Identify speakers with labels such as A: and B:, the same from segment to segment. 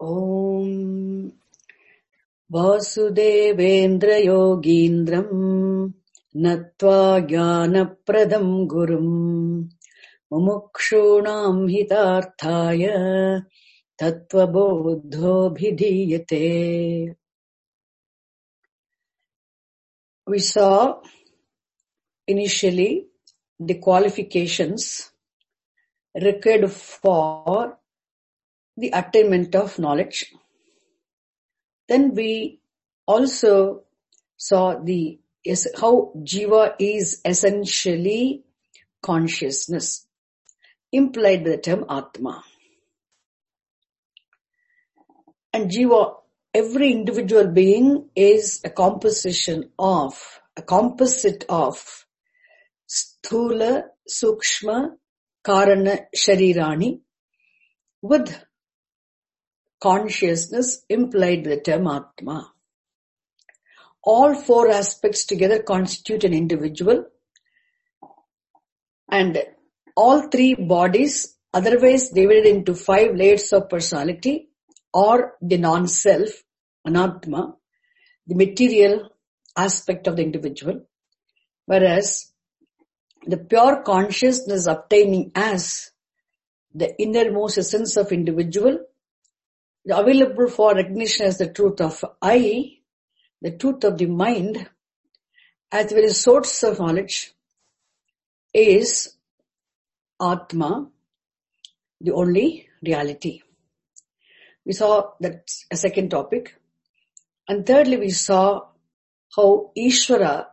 A: ॐ वासुदेवेन्द्रयोगीन्द्रम् नत्वा ज्ञानप्रदम् गुरुम् मुमुक्षूणाम् हितार्थाय तत्त्वबोधोऽभिधीयते. We saw initially the qualifications required for the attainment of knowledge. Then we also saw how Jiva is essentially consciousness, implied by the term Atma. And Jiva, every individual being, is a composite of Sthula, Sukshma, Karana, Sharirani, with consciousness implied by the term Atma. All four aspects together constitute an individual, and all three bodies, otherwise divided into 5 layers of personality, or the non-self, Anatma, the material aspect of the individual, whereas the pure consciousness obtaining as the innermost essence of individual, available for recognition as the truth of I, the truth of the mind, as the very source of knowledge, is Atma, the only reality. We saw that a second topic. And thirdly, we saw how Ishvara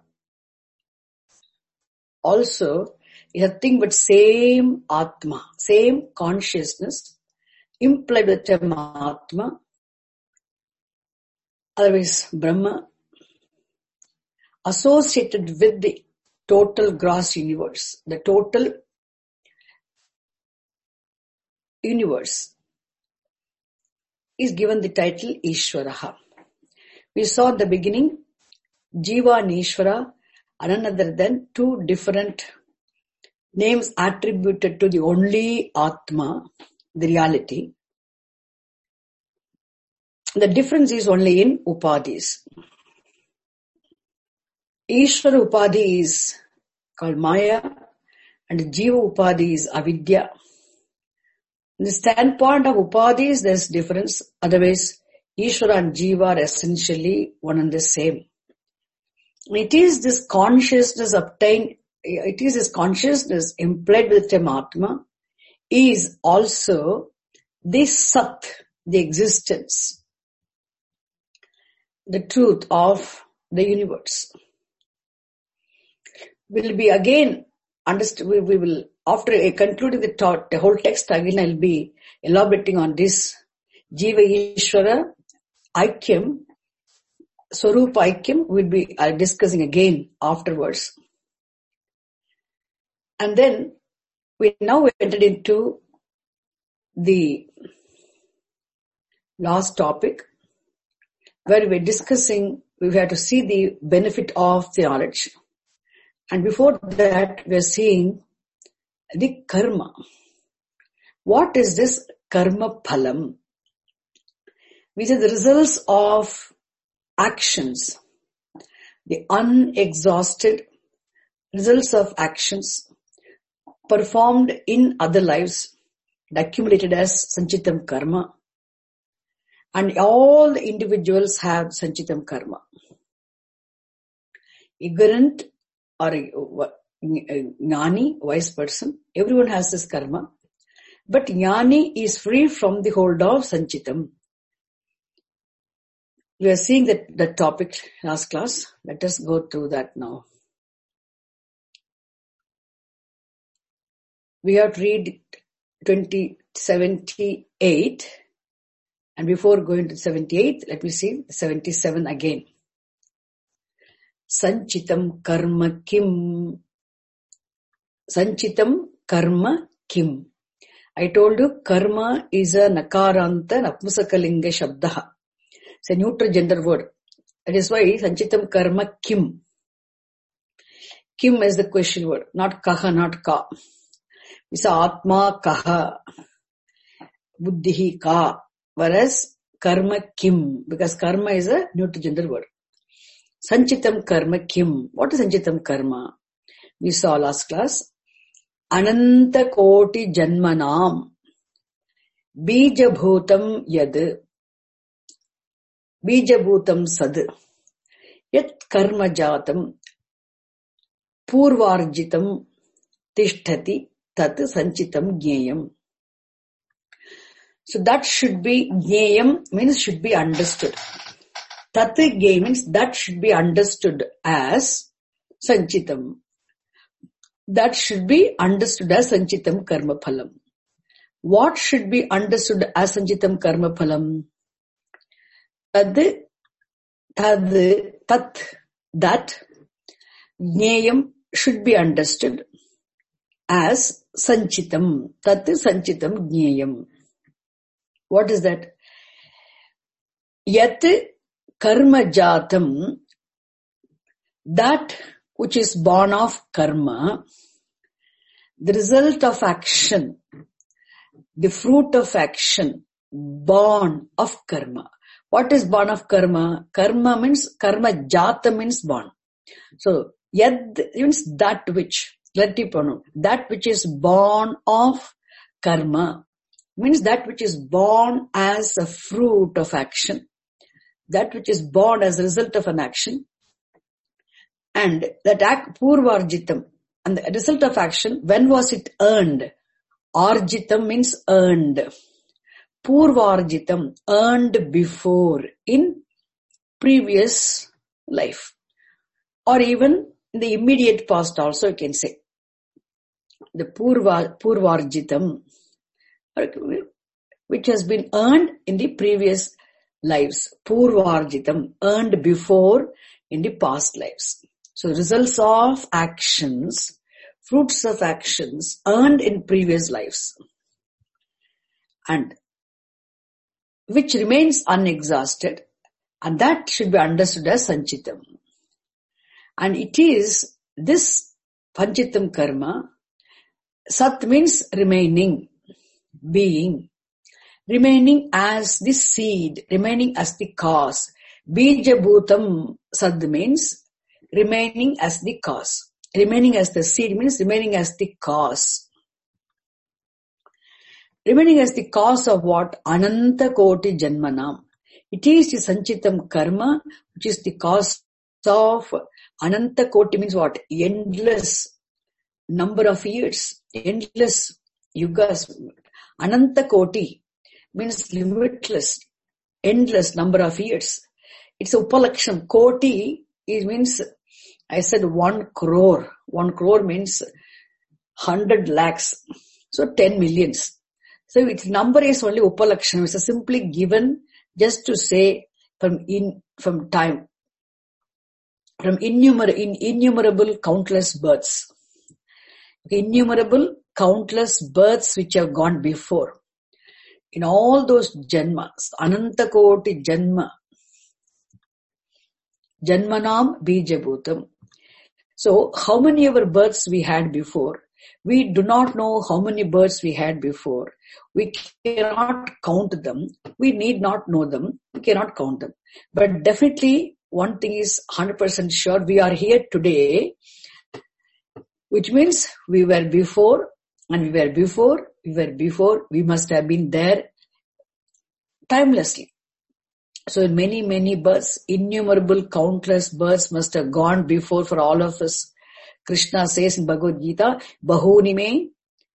A: also is nothing but same Atma, same consciousness, implied with the term Atma, otherwise Brahma, associated with the total gross universe, the total universe, is given the title Ishvaraha. We saw at the beginning, Jiva and Ishvara are none other than two different names attributed to the only Atma, the reality. The difference is only in Upadhis. Ishvara Upadhi is called Maya, and Jiva Upadhi is Avidya. In the standpoint of Upadhis, there is difference. Otherwise, Ishvara and Jiva are essentially one and the same. It is this consciousness implied with the term Atma, is also the Sat, the existence, the truth of the universe. Will be again understood. We will, after concluding the whole text, again I'll be elaborating on this Jiva Ishvara Aikyam, Swarupa Aikyam, we'll be discussing again afterwards. And then we now entered into the last topic, where we're discussing, we have to see the benefit of the knowledge. And before that, we're seeing the karma. What is this karma phalam? Which are the results of actions, the unexhausted results of actions performed in other lives, accumulated as Sanchitam Karma. And all the individuals have Sanchitam Karma. Ignorant or Jnani, wise person, everyone has this karma. But Jnani is free from the hold of Sanchitam. We are seeing that topic last class. Let us go through that now. We have to read 78. And before going to 78, let me see 77 again. Sanchitam karma kim. Sanchitam karma kim. I told you karma is a nakaranta napusakalinga shabdaha. It's a neutral gender word. That is why Sanchitam karma kim. Kim is the question word, not kaha, not ka. We say Atma kaha, buddhihi ka. Whereas karma kim, because karma is a neuter gender word. Sanchitam karma kim. What is sanchitam karma? We saw last class. Ananta koti janmanam bijabhutam yad bijabhutam sad yat karma jatam purvarjitam tishtati tat sanchitam jneyam. So that should be, jneyam means should be understood. Tat jneyam means that should be understood as sanchitam. That should be understood as sanchitam karma phalam. What should be understood as sanchitam karma phalam? That jneyam should be understood as sanchitam. Tat sanchitam jneyam. What is that? Yat karma jatam, that which is born of karma, the result of action, the fruit of action, born of karma. What is born of karma? Karma means, karma jata means born. So, yad means that which, relative pronoun, that which is born of karma, means that which is born as a fruit of action, that which is born as a result of an action, and that act purvarjitam, and the result of action, when was it earned? Arjitam means earned. Purvarjitam, earned before, in previous life, or even in the immediate past also you can say. The purvarjitam, which has been earned in the previous lives. Purvarjitam, earned before in the past lives. So results of actions, fruits of actions earned in previous lives, and which remains unexhausted, and that should be understood as sanchitam. And it is this panchitam karma. Sat means remaining, being, remaining as the seed, remaining as the cause. Bija bhutam sad means remaining as the cause. Remaining as the seed means remaining as the cause. Remaining as the cause of what? Ananta koti janmanam. It is the sanchitam karma which is the cause of ananta koti means what? Endless number of years, endless yugas. Ananta koti means limitless, endless number of years. It's a upalaksham. Koti, it means, I said 1 crore. 1 crore means 100 lakhs. So 10 millions. So its number is only upalaksham. It's simply given just to say from time, from innumerable countless births. Innumerable countless births which have gone before. In all those janmas, ananta koti janma, janmanam bijabhutam. So how many ever births we had before? We do not know how many births we had before. We cannot count them. We need not know them. We cannot count them. But definitely one thing is 100% sure, we are here today, which means we were before, and we must have been there timelessly. So in many births, innumerable countless births must have gone before for all of us. Krishna says in Bhagavad Gita, bahuni me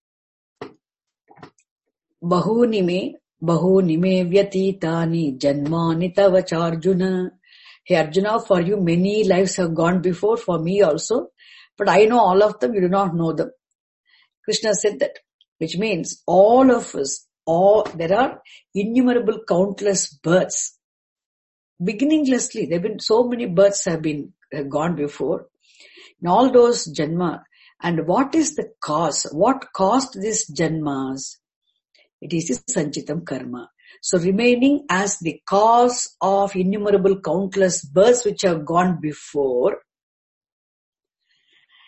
A: vyatitani janmani tavacha Arjuna. Hey Arjuna, for you many lives have gone before, for me also. But I know all of them, you do not know them. Krishna said that, which means all of us, there are innumerable countless births. Beginninglessly, there have been so many births have gone before. In all those janma. And what is the cause? What caused these janmas? It is the sanchitam karma. So remaining as the cause of innumerable countless births which have gone before.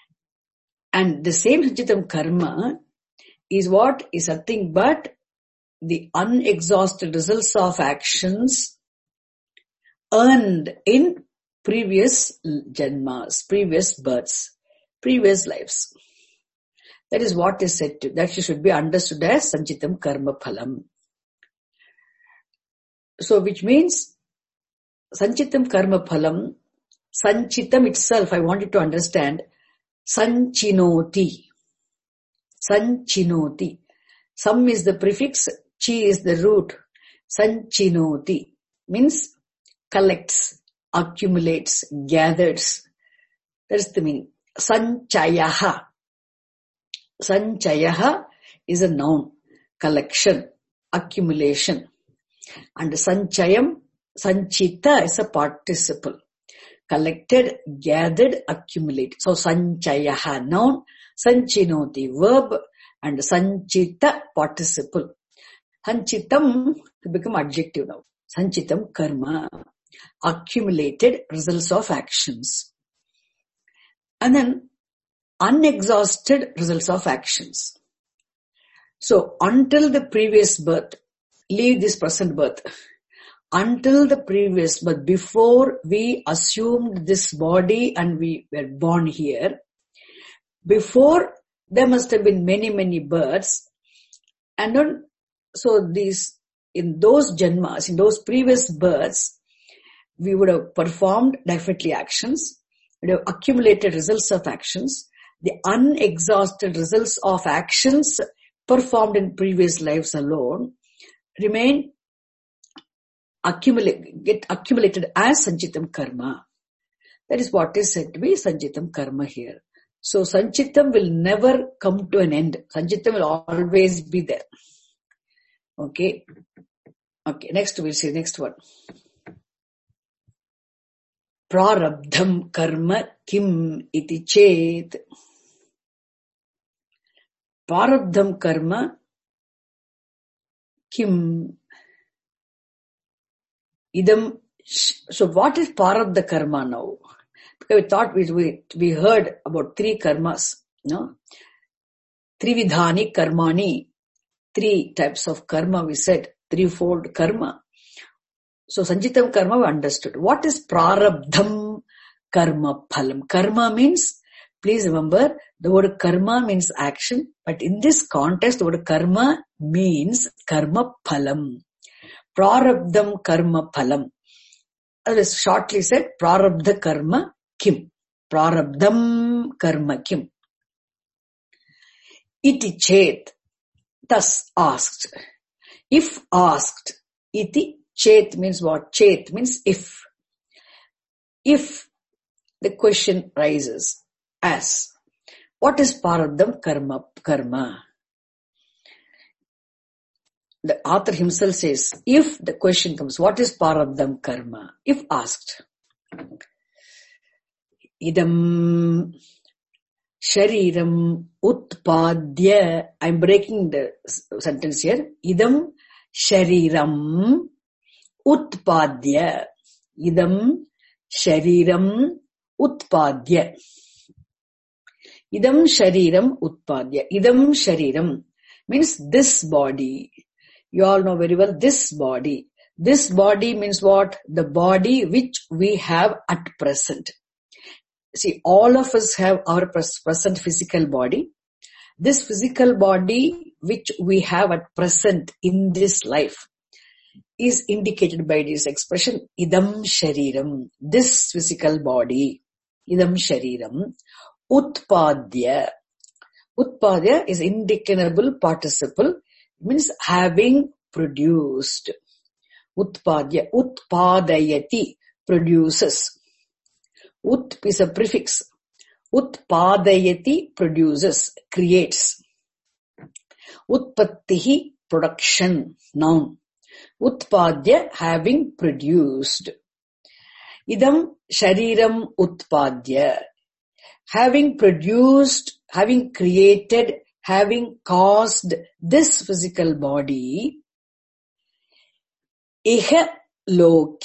A: And the same sanchitam karma is what? Is nothing but the unexhausted results of actions earned in previous janmas, previous births, previous lives. That is what is said to, that should be understood as Sanchitam Karma Phalam. So which means Sanchitam Karma Phalam, Sanchitam itself, I want you to understand, Sanchinoti. Sanchinoti. Sam is the prefix, chi is the root. Sanchinoti means collects, accumulates, gathers. That is the meaning. Sanchayaha. Sanchayaha is a noun. Collection, accumulation. And Sanchayam, Sanchita is a participle. Collected, gathered, accumulated. So Sanchayaha noun, Sanchinoti verb, and Sanchita participle. Sanchitam to become adjective now. Sanchitam karma. Accumulated results of actions. And then unexhausted results of actions. So until the previous birth, leave this present birth. Until the previous birth, before we assumed this body and we were born here, before there must have been many, many births. And then, so these, in those janmas, in those previous births, we would have performed definitely actions, we would have accumulated results of actions. The unexhausted results of actions performed in previous lives alone remain get accumulated as Sanchitam Karma. That is what is said to be Sanchitam Karma here. So Sanchitam will never come to an end. Sanchitam will always be there. Okay. Okay, next we'll see next one. Prarabdham karma kim iti chet. Prarabdham karma kim idam. So what is prarabdha karma now? Because we thought we heard about three karmas, no? Trividhani karmani. Three types of karma we said, threefold karma. So Sanchitam karma we understood. What is prarabdham karma phalam? Karma means, please remember, the word karma means action, but in this context the word karma means karma phalam. Prarabdham karma phalam. That is shortly said, prarabdha karma kim. Prarabdham karma kim. Iti chet. Thus asked. If asked. Iti chet means what? Chet means if. If the question rises as, what is prarabdham karma? The author himself says, if the question comes, what is prarabdham karma? If asked. Idam shariram utpadya. I'm breaking the sentence here. Idam shariram utpadya. Idam shariram utpadya. Idam shariram utpadya. Idam shariram means this body. You all know very well this body. This body means what? The body which we have at present. See, all of us have our present physical body. This physical body which we have at present in this life is indicated by this expression, idam shariram. This physical body, idam shariram, utpadya. Utpadya is indeclinable participle, means having produced. Utpadya, utpadayati, produces. Ut is a prefix. Utpadayati, produces, creates. Utpattihi, production, noun. Utpadya, having produced. Idam shariram utpadya. Having produced, having created, having caused this physical body. Iha loke.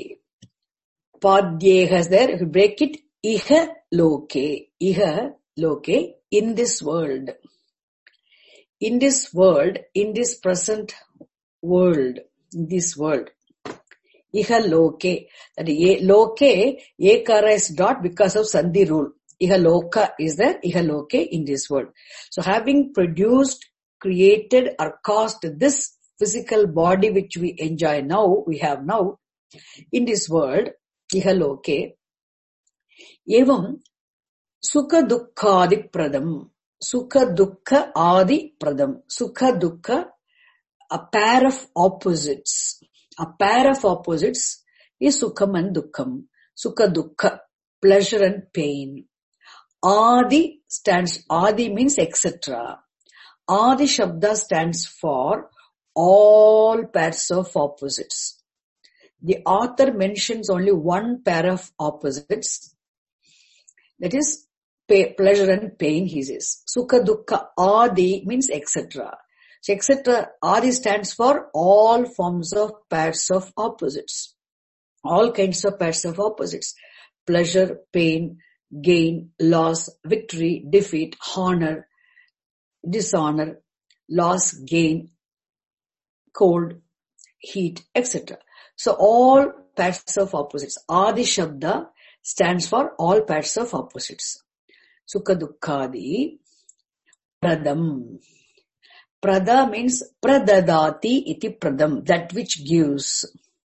A: Padyeha is there. If you break it, iha loke. Iha loke, in this world. In this world, in this present world, in this world. Iha loke, that loke, ekara is dot because of sandhi rule. Iha loka is there, iha loke in this world. So having produced, created or caused this physical body which we enjoy now, we have now in this world, iha loke, evam sukha dukkha pradam, sukha dukkha adi pradam, sukha dukkha, a pair of opposites. A pair of opposites is sukham and dukkham. Sukha dukkha, pleasure and pain. Adi means etc. Adi Shabda stands for all pairs of opposites. The author mentions only one pair of opposites. That is pleasure and pain, he says. Sukha dukkha adi means etc. So etc. Adi stands for all forms of pairs of opposites. All kinds of pairs of opposites. Pleasure, pain, gain, loss, victory, defeat, honor, dishonor, loss, gain, cold, heat, etc. So all pairs of opposites. Adi Shabda stands for all pairs of opposites. Sukha dukkhadi pradam. Prada means pradadati iti pradam, that which gives.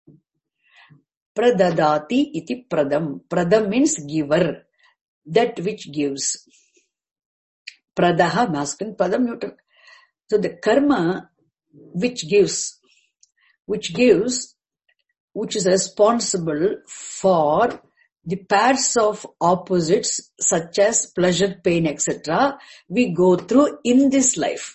A: Pradadati iti pradam. Pradam means giver, that which gives. Pradaha masculine, padam neutral. So the karma which gives, which is responsible for the pairs of opposites such as pleasure, pain, etc. we go through in this life.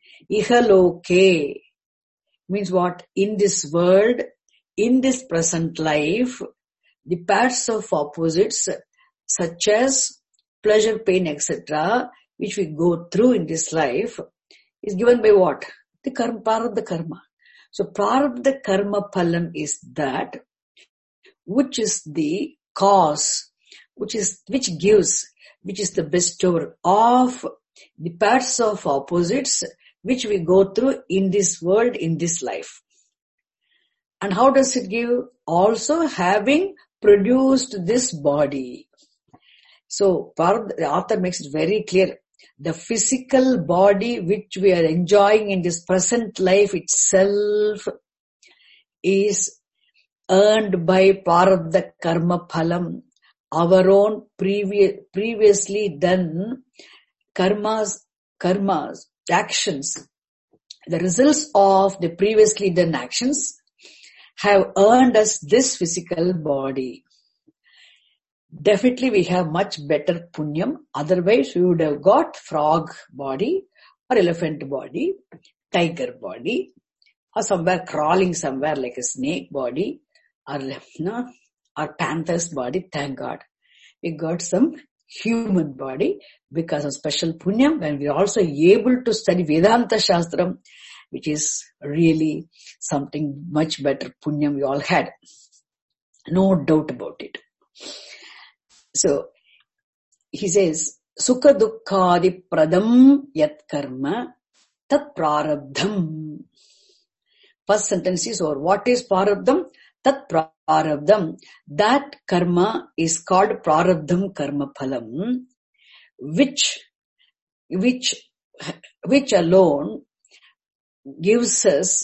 A: Ihaloke means what? In this world, in this present life, the pairs of opposites such as pleasure, pain, etc. which we go through in this life is given by what? The karma, prarabdha karma. So prarabdha karma phalam is that which is the cause, which is the bestower of the pairs of opposites which we go through in this world, in this life. And how does it give? Also having produced this body. So the author makes it very clear. The physical body which we are enjoying in this present life itself is earned by prarabdha karma phalam, our own previously done karmas, actions. The results of the previously done actions have earned us this physical body. Definitely we have much better punyam. Otherwise we would have got frog body or elephant body, tiger body, or somewhere crawling somewhere like a snake body, or panther's body. Thank God we got some human body because of special punyam, and we are also able to study Vedanta Shastram, which is really something much better punyam we all had. No doubt about it. So he says, Sukha dukkhadi pradam yat karma tat prarabdham. First sentence is over. What is prarabdham? Tat prarabdham. That karma is called prarabdham karma phalam, which alone gives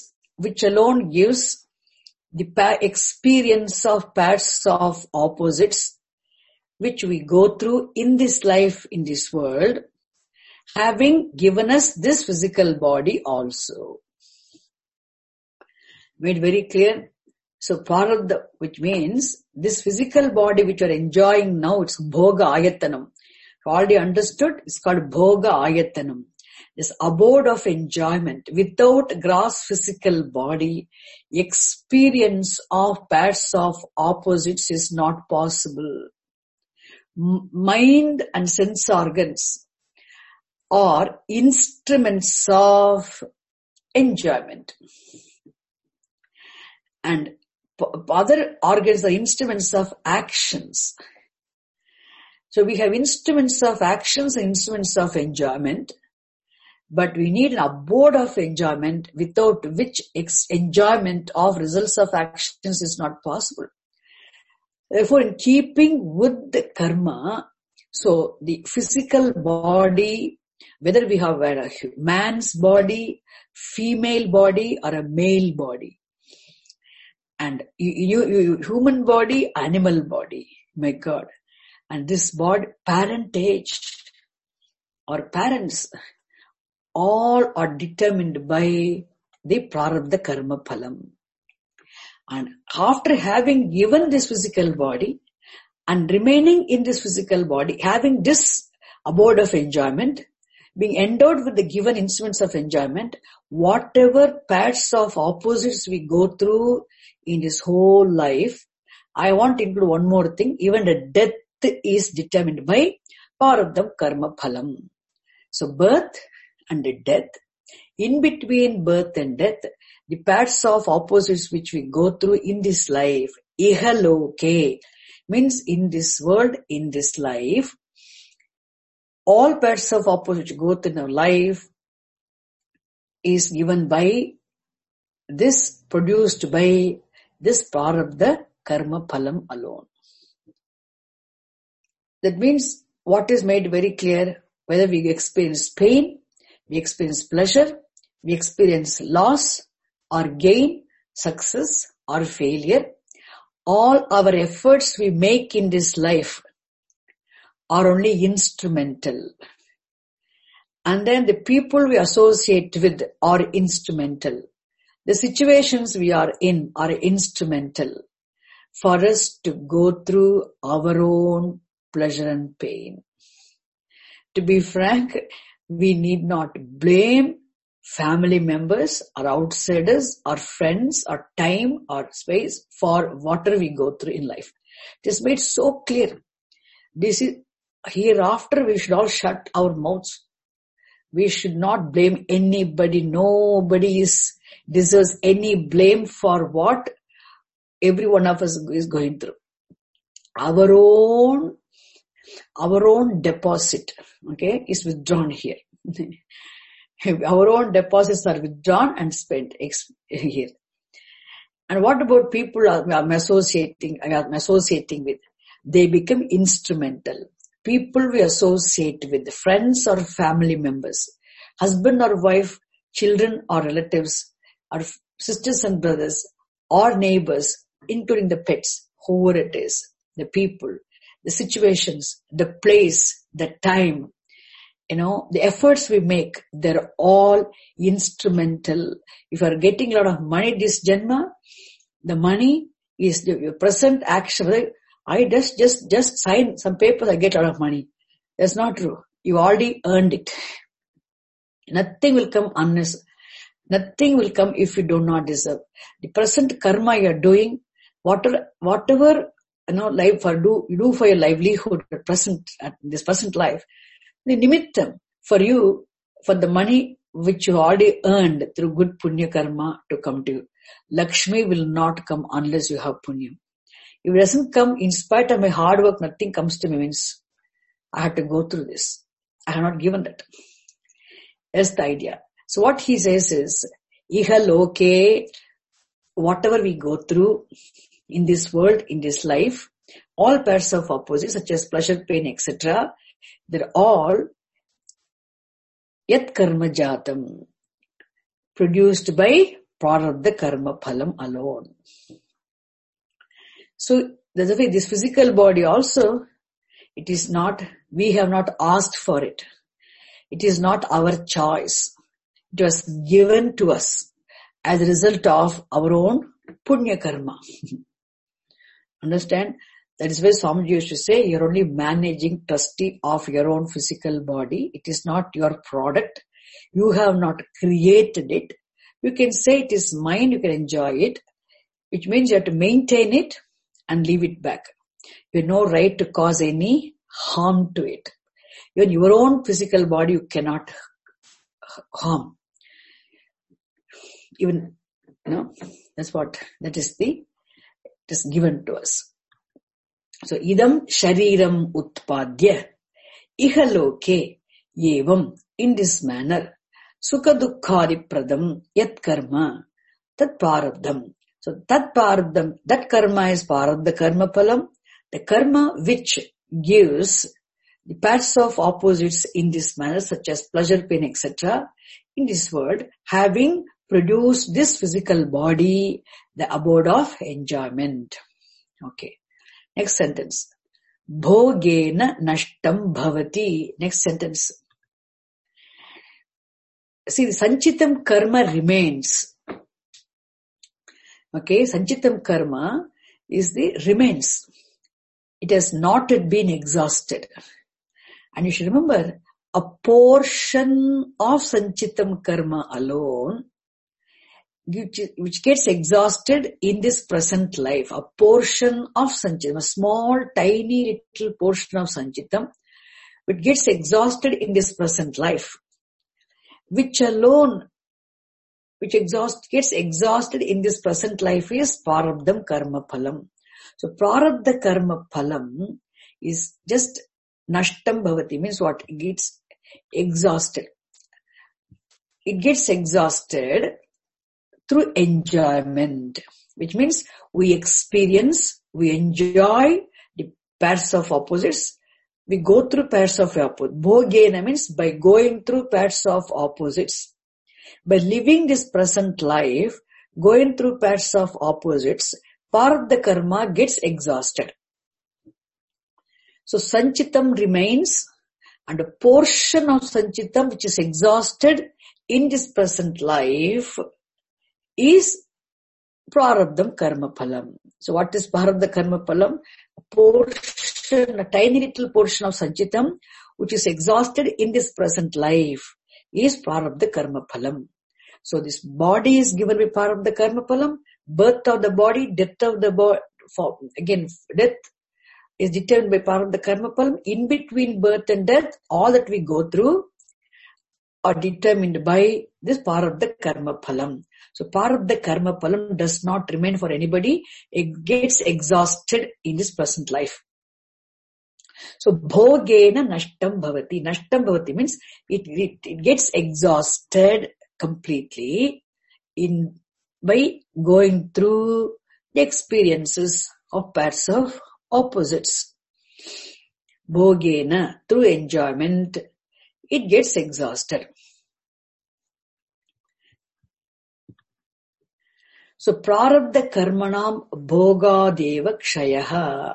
A: the experience of pairs of opposites which we go through in this life, in this world, having given us this physical body also. Made very clear. So prarabdha, which means this physical body which you are enjoying now, it's bhoga ayatanam. You already understood, it's called bhoga ayatanam. This abode of enjoyment. Without gross physical body, experience of pairs of opposites is not possible. Mind and sense organs are instruments of enjoyment. And other organs are instruments of actions. So we have instruments of actions and instruments of enjoyment. But we need an abode of enjoyment, without which enjoyment of results of actions is not possible. Therefore, in keeping with the karma, so the physical body, whether we have a man's body, female body, or a male body, and human body, animal body, my God, and this body, parentage or parents, all are determined by the prarabdha karma phalam. And after having given this physical body and remaining in this physical body, having this abode of enjoyment, being endowed with the given instruments of enjoyment, whatever paths of opposites we go through in this whole life, I want to include one more thing, even the death is determined by prarabdha karma phalam. So birth and death, in between birth and death, the paths of opposites which we go through in this life, ihaloke, means in this world, in this life, all paths of opposites go through in our life is given by this, produced by this prarabdha karma phalam alone. That means what is made very clear, whether we experience pain, we experience pleasure, we experience loss or gain, success or failure, all our efforts we make in this life are only instrumental. And then the people we associate with are instrumental. The situations we are in are instrumental for us to go through our own pleasure and pain. To be frank, we need not blame family members or outsiders or friends or time or space for whatever we go through in life. It is made so clear. This is hereafter we should all shut our mouths. We should not blame anybody. Nobody deserves any blame for what every one of us is going through. Our own deposit, okay, is withdrawn here. Our own deposits are withdrawn and spent here. And what about people I'm associating with? They become instrumental. People we associate with, friends or family members, husband or wife, children or relatives, or sisters and brothers, or neighbors, including the pets, whoever it is, the people, the situations, the place, the time, the efforts we make, they're all instrumental. If you are getting a lot of money this Janma, the money is the present action. I just sign some papers, I get a lot of money. That's not true. You already earned it. Nothing will come unless, nothing will come if you do not deserve. The present karma you are doing, whatever life you do for your livelihood at this present life, the nimittam for you, for the money which you already earned through good punya karma to come to you. Lakshmi will not come unless you have punya. If it doesn't come, in spite of my hard work, nothing comes to me, means I had to go through this. I have not given that. That's the idea. So what he says is, ihaloke, whatever we go through in this world, in this life, all pairs of opposites such as pleasure, pain, etc., they're all yat karma jatam, produced by prarabdha karma phalam alone. So that's why this physical body also, it is not, we have not asked for it. It is not our choice. It was given to us as a result of our own punya karma. Understand? That is why Swamiji used to say, you're only managing trustee of your own physical body. It is not your product. You have not created it. You can say it is mine, you can enjoy it, which means you have to maintain it and leave it back. You have no right to cause any harm to it. Even your own physical body you cannot harm. Even, that is given to us. So, idam shariram utpadya ihaloke evam, in this manner, Sukha dukkhadi pradam yat karma tat prarabdham. So tat prarabdham, that karma is prarabdha karma phalam, the karma which gives the parts of opposites in this manner, such as pleasure, pain, etc. in this world, having produced this physical body, the abode of enjoyment. Okay. Next sentence. Bhogena nashtam bhavati. Next sentence. See, sanchitam karma remains. Okay, sanchitam karma is remains. It has not yet been exhausted. And you should remember, a portion of sanchitam karma alone, which gets exhausted in this present life, a portion of sanchitam, a small, tiny little portion of sanchitam, which gets exhausted in this present life, which alone, gets exhausted in this present life is prarabdham karma phalam. So prarabdha karma phalam is just nashtam bhavati, means what? It gets exhausted. It gets exhausted through enjoyment, which means we experience, we enjoy the pairs of opposites. We go through pairs of opposites. Bhogena means by going through pairs of opposites. By living this present life, going through pairs of opposites, part of the karma gets exhausted. So sanchitam remains, and a portion of sanchitam which is exhausted in this present life is prarabdham karma phalam. So what is prarabdha karma phalam? A portion, a tiny little portion of sanchitam which is exhausted in this present life is prarabdha karma phalam. So this body is given by prarabdha karma phalam, birth of the body, death of the body, again death is determined by prarabdha karma phalam. In between birth and death, all that we go through are determined by this prarabdha karma phalam. So prarabdha karma phalam does not remain for anybody. It gets exhausted in this present life. So bhogena nashtam bhavati. Nashtam bhavati means it gets exhausted completely by going through the experiences of pairs of opposites. Bhogena, through enjoyment, it gets exhausted. So prarabdha karmanam bhogadeva kshayaha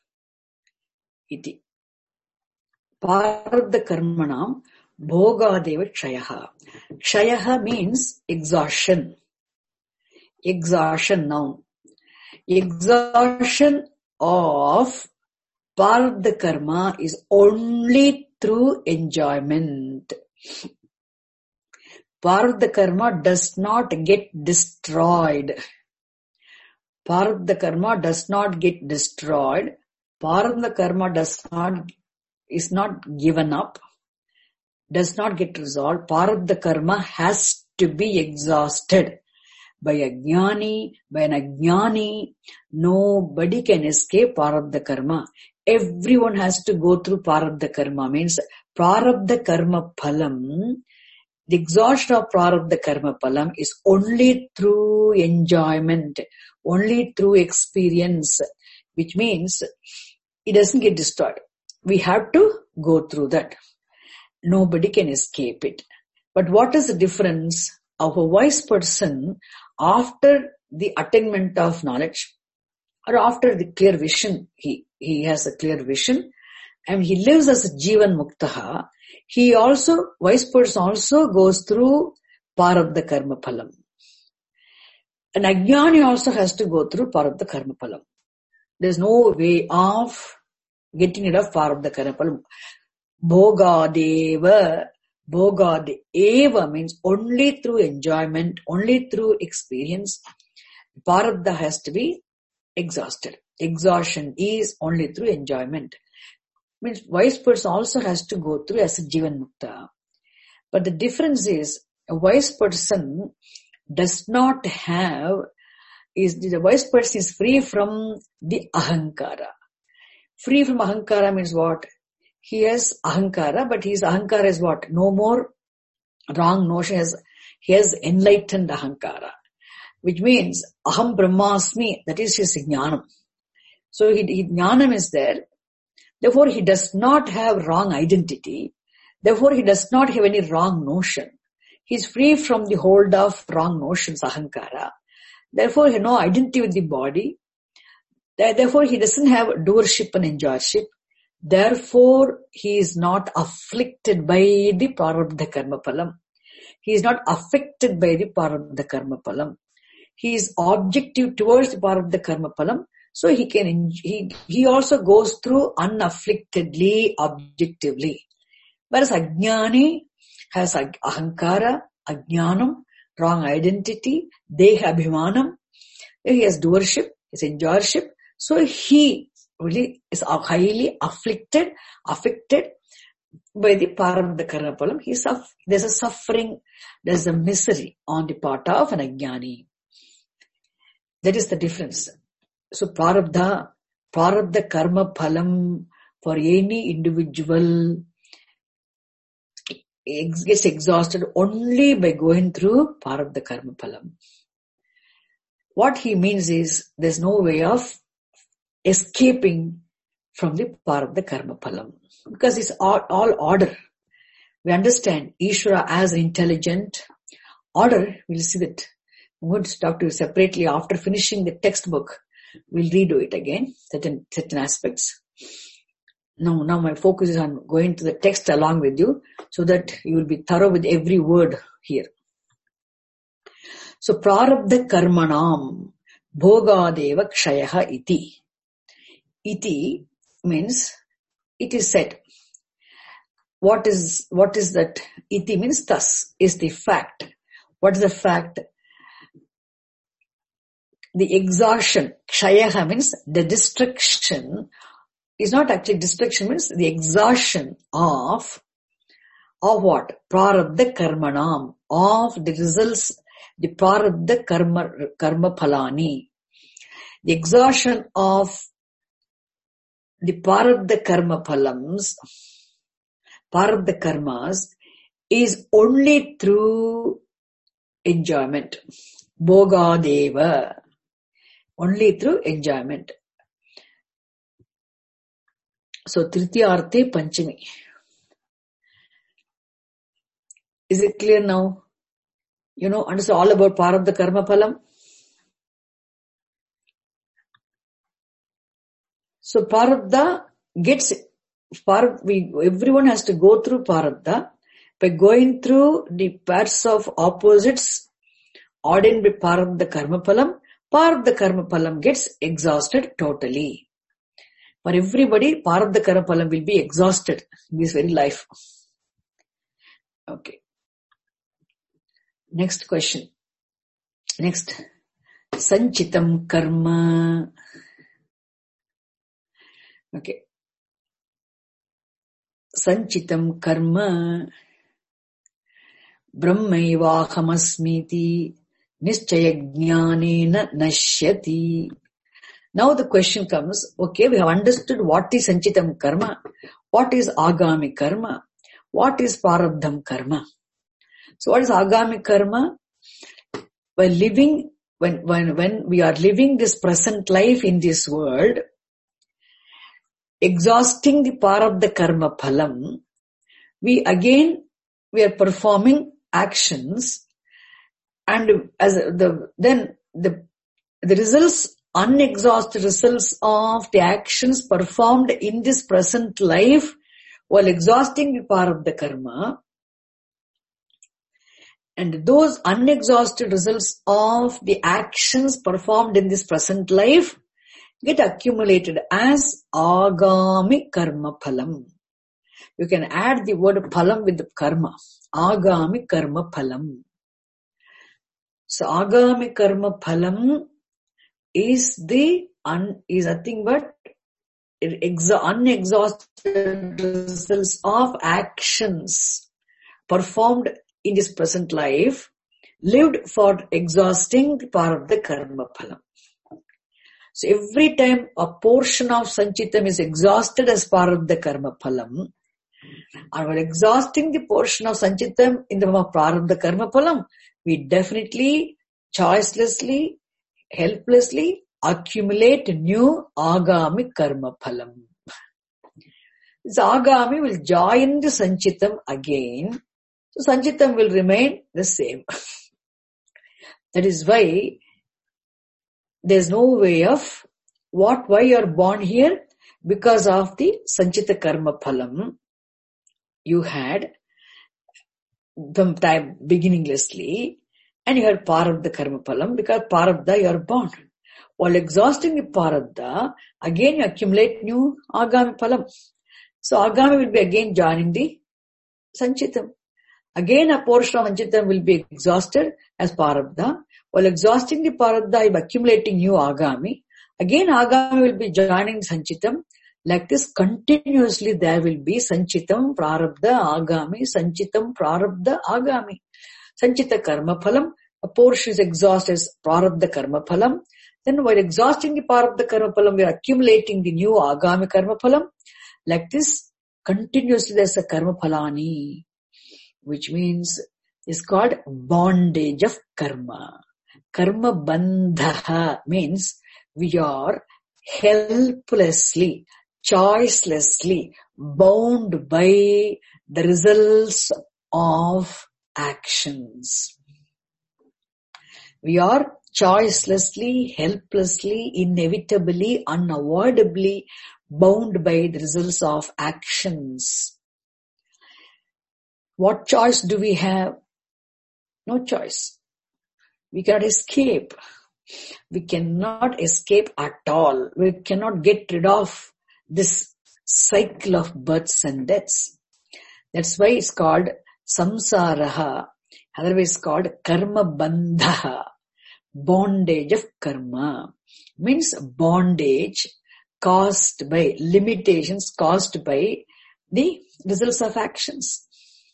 A: iti. Prarabdha karmanam bhogadeva kshayaha. Kshayaha means exhaustion. Exhaustion noun. Exhaustion of prarabdha karma is only through enjoyment. Prarabdha karma does not get destroyed. Prarabdha karma does not get destroyed. Prarabdha karma is not given up, does not get resolved. Prarabdha karma has to be exhausted by a jnani, by an ajnani. Nobody can escape prarabdha karma. Everyone has to go through prarabdha karma. Means prarabdha karma phalam, the exhaustion of prarabdha karma phalam is only through enjoyment, only through experience, which means it doesn't get destroyed. We have to go through that. Nobody can escape it. But what is the difference of a wise person after the attainment of knowledge or after the clear vision? He has a clear vision and he lives as a Jivan Muktaha. Wise person also goes through prarabdha karma phalam. An ajnani also has to go through prarabdha karma phalam. There's no way of getting rid of prarabdha karma phalam. Bhogadeva means only through enjoyment, only through experience. Prarabdha has to be exhausted. Exhaustion is only through enjoyment. Means wise person also has to go through as a Jivan Mukta. But the difference is a wise person does not have, the wise person is free from the ahankara. Free from ahankara means what? He has ahankara, but his ahankara is what? No more wrong notion. He has enlightened ahankara, which means aham brahmasmi, that is his jnanam. So jnanam is there. Therefore, he does not have wrong identity. Therefore, he does not have any wrong notion. He is free from the hold of wrong notions, ahankara. Therefore, he has no identity with the body. Therefore, he doesn't have doership and enjoyership. Therefore, he is not afflicted by the prarabdha karma phalam. He is not affected by the prarabdha karma phalam. He is objective towards the prarabdha karma phalam. So he also goes through unafflictedly, objectively. Whereas ajnani has ahankara, ajnanam, wrong identity, deha abhimanam. He has doership, his enjoyership. So he really is highly affected by the prarabdha karma phalam. There's a suffering, there's a misery on the part of an ajnani. That is the difference. So prarabdha karma phalam for any individual gets exhausted only by going through prarabdha karma phalam. What he means is there's no way of escaping from the prarabdha karma phalam, because it's all order. We understand Ishvara as an intelligent order. We'll see that. I'm going to talk to you separately after finishing the textbook. We'll redo it again, certain aspects. Now my focus is on going to the text along with you so that you will be thorough with every word here. So, prarabdha karmanam bhogadeva kshayaha iti. Iti means it is said. What is that? Iti means thus is the fact. What is the fact? The exhaustion. Kshayaha means the destruction. Is not actually destruction, means the exhaustion of what? Prarabdha karmanam, of the results, the prarabdha karma phalani. The exhaustion of the prarabdha karma phalams, prarabdha karmas, is only through enjoyment. Bhogadeva. Only through enjoyment. So, Tritiyaarthe Panchami. Is it clear now? Understand all about prarabdha karma phalam? So, prarabdha everyone has to go through prarabdha. By going through the paths of opposites ordained by prarabdha karma phalam gets exhausted totally. For everybody, prarabdha karma phalam will be exhausted in this very life. Okay. Next question. Next. Sanchitam karma. Okay. Sanchitam karma. Brahmaivahamasmiti nischaya jnanena nashyati. Now the question comes, okay, we have understood what is sanchitam karma, what is agami karma, what is prarabdham karma. So what is agami karma? When we are living this present life in this world, exhausting the prarabdha karma phalam, we are performing actions, and then the results, unexhausted results of the actions performed in this present life while exhausting the prarabdha karma, and those unexhausted results of the actions performed in this present life get accumulated as agami karma phalam. You can add the word phalam with the karma. Agami karma phalam. So agami karma phalam is nothing but unexhausted results of actions performed in this present life, lived for exhausting the prarabdha karma phalam. So every time a portion of sanchitam is exhausted as prarabdha karma phalam, And while exhausting the portion of Sanchitam in the form of Prarabdha Karma Phalam, we definitely, choicelessly, helplessly accumulate new Agami Karma Phalam. This Agami will join the Sanchitam again. So Sanchitam will remain the same. That is why there's no way of why you are born here, because of the Sanchita Karma Phalam you had from time beginninglessly, and you had Prarabdha Karma Phalam, because Prarabdha you are born. While exhausting the Prarabdha, again you accumulate new Agami Phalam. So Agami will be again joining the Sanchitam. Again a portion of Sanchitam will be exhausted as Prarabdha. While exhausting the Prarabdha, you are accumulating new Agami. Again Agami will be joining Sanchitam. Like this, continuously there will be Sanchitam, Prarabdha, Agami, Sanchitam, Prarabdha, Agami. Sanchita Karma Phalam, a portion is exhausted as Prarabdha Karma Phalam. Then while exhausting the Prarabdha Karma Phalam, we are accumulating the new Agami Karma Phalam. Like this, continuously there is a Karma Phalani, which means it's called bondage of karma. Karma bandha means we are helplessly, choicelessly bound by the results of actions. We are choicelessly, helplessly, inevitably, unavoidably bound by the results of actions. What choice do we have? No choice. We cannot escape. We cannot escape at all. We cannot get rid of this cycle of births and deaths. That's why it's called samsaraha, otherwise called karma bandha, bondage of karma. Means bondage caused by, limitations caused by the results of actions.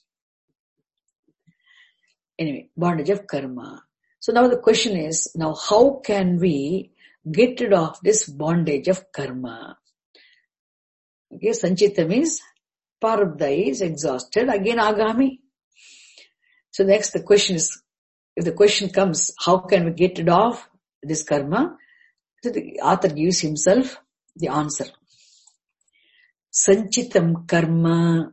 A: Anyway, bondage of karma. So now the question is, now how can we get rid of this bondage of karma? Okay, Sanchita means Prarabdha is exhausted, again Agami. So next the question is, if the question comes, how can we get rid of this karma? So the author gives himself the answer. Sanchitam karma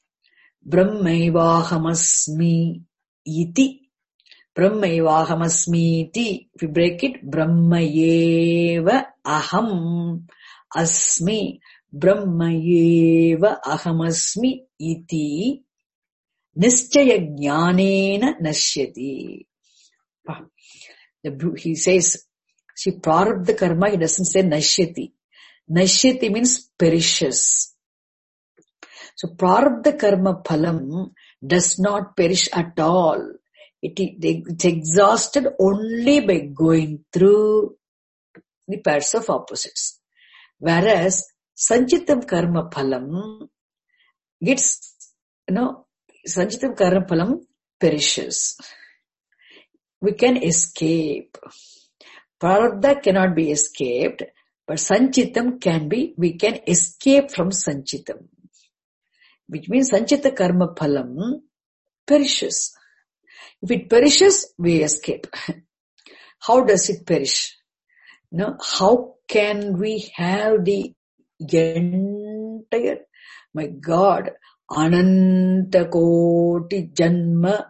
A: brahmaivahamasmi iti. Brahmaivahamasmi iti. If we break it, brahmayeva aham asmi. Brahmayeva ahamasmi iti nischaya jnanena nashyati. He says, see, Prarabdha karma, he doesn't say nashyati. Nashyati means perishes. So Prarabdha karma phalam does not perish at all. It's exhausted only by going through the pairs of opposites. Whereas Sanchitam karma phalam gets, Sanchitam karma phalam perishes. We can escape. Prarabdha cannot be escaped, but Sanchitam can be, we can escape from Sanchitam. Which means Sanchita karma phalam perishes. If it perishes, we escape. How does it perish? How can we have the entire, my God, Ananta Koti Janma,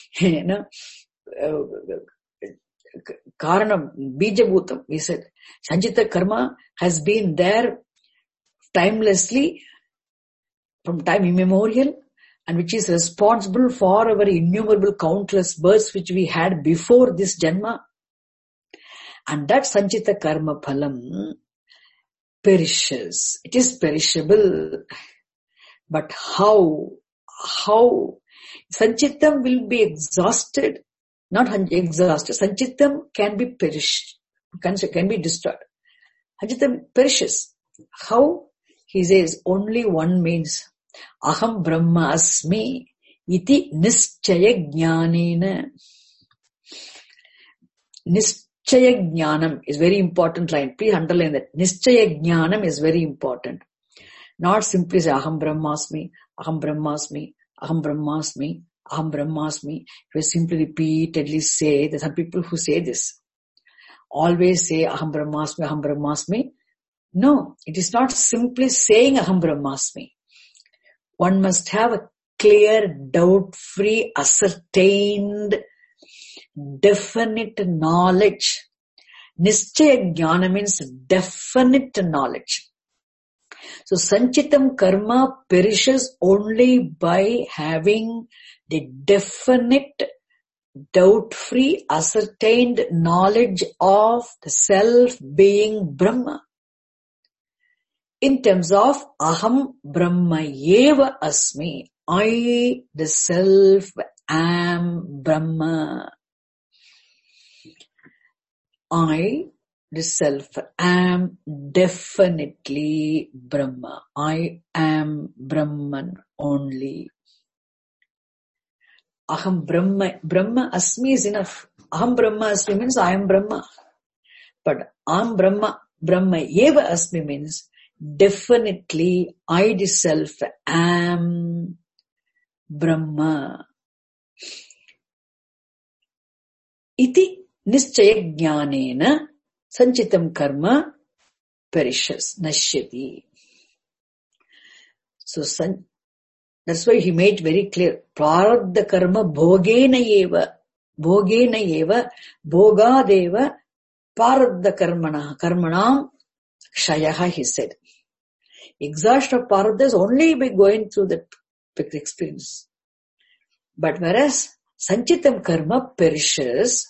A: Karanam, Bijabhutam, we said, Sanchita karma has been there timelessly, from time immemorial, and which is responsible for our innumerable countless births which we had before this Janma. And that Sanchita karma phalam perishes. It is perishable. But how? Sanchitam will be exhausted, not exhausted. Sanchitam can be perished, can be destroyed. Sanchitam perishes. How? He says only one means. Aham Brahma asmi iti nischaya jnanena. Nischaya jnanam is very important line. Please underline that. Nischaya jnanam is very important. Not simply say Aham Brahmasmi, Aham Brahmasmi, Aham Brahmasmi, Aham Brahmasmi. If you simply repeatedly say, there are some people who say this. Always say Aham Brahmasmi, Aham Brahmasmi. No, it is not simply saying Aham Brahmasmi. One must have a clear, doubt-free, ascertained, definite knowledge. Nischaya Jnana means definite knowledge. So Sanchitam Karma perishes only by having the definite, doubt-free, ascertained knowledge of the self being Brahma. In terms of Aham Brahma Eva Asmi, I, the self, am Brahma. I, the self, am definitely Brahma. I am Brahman only. Aham Brahma Asmi is enough. Aham Brahma Asmi means I am Brahma. But Aham Brahma Eva Asmi means definitely I, the self, am Brahma. Iti nischaya jnanena sanchitam karma perishes, nashyati. So that's why he made very clear. Prarabdha karma bhogena eva, bhogadeva, prarabdha karmanam kshayaha, he said. Exhaustion of prarabdha is only by going through that experience. But whereas sanchitam karma perishes,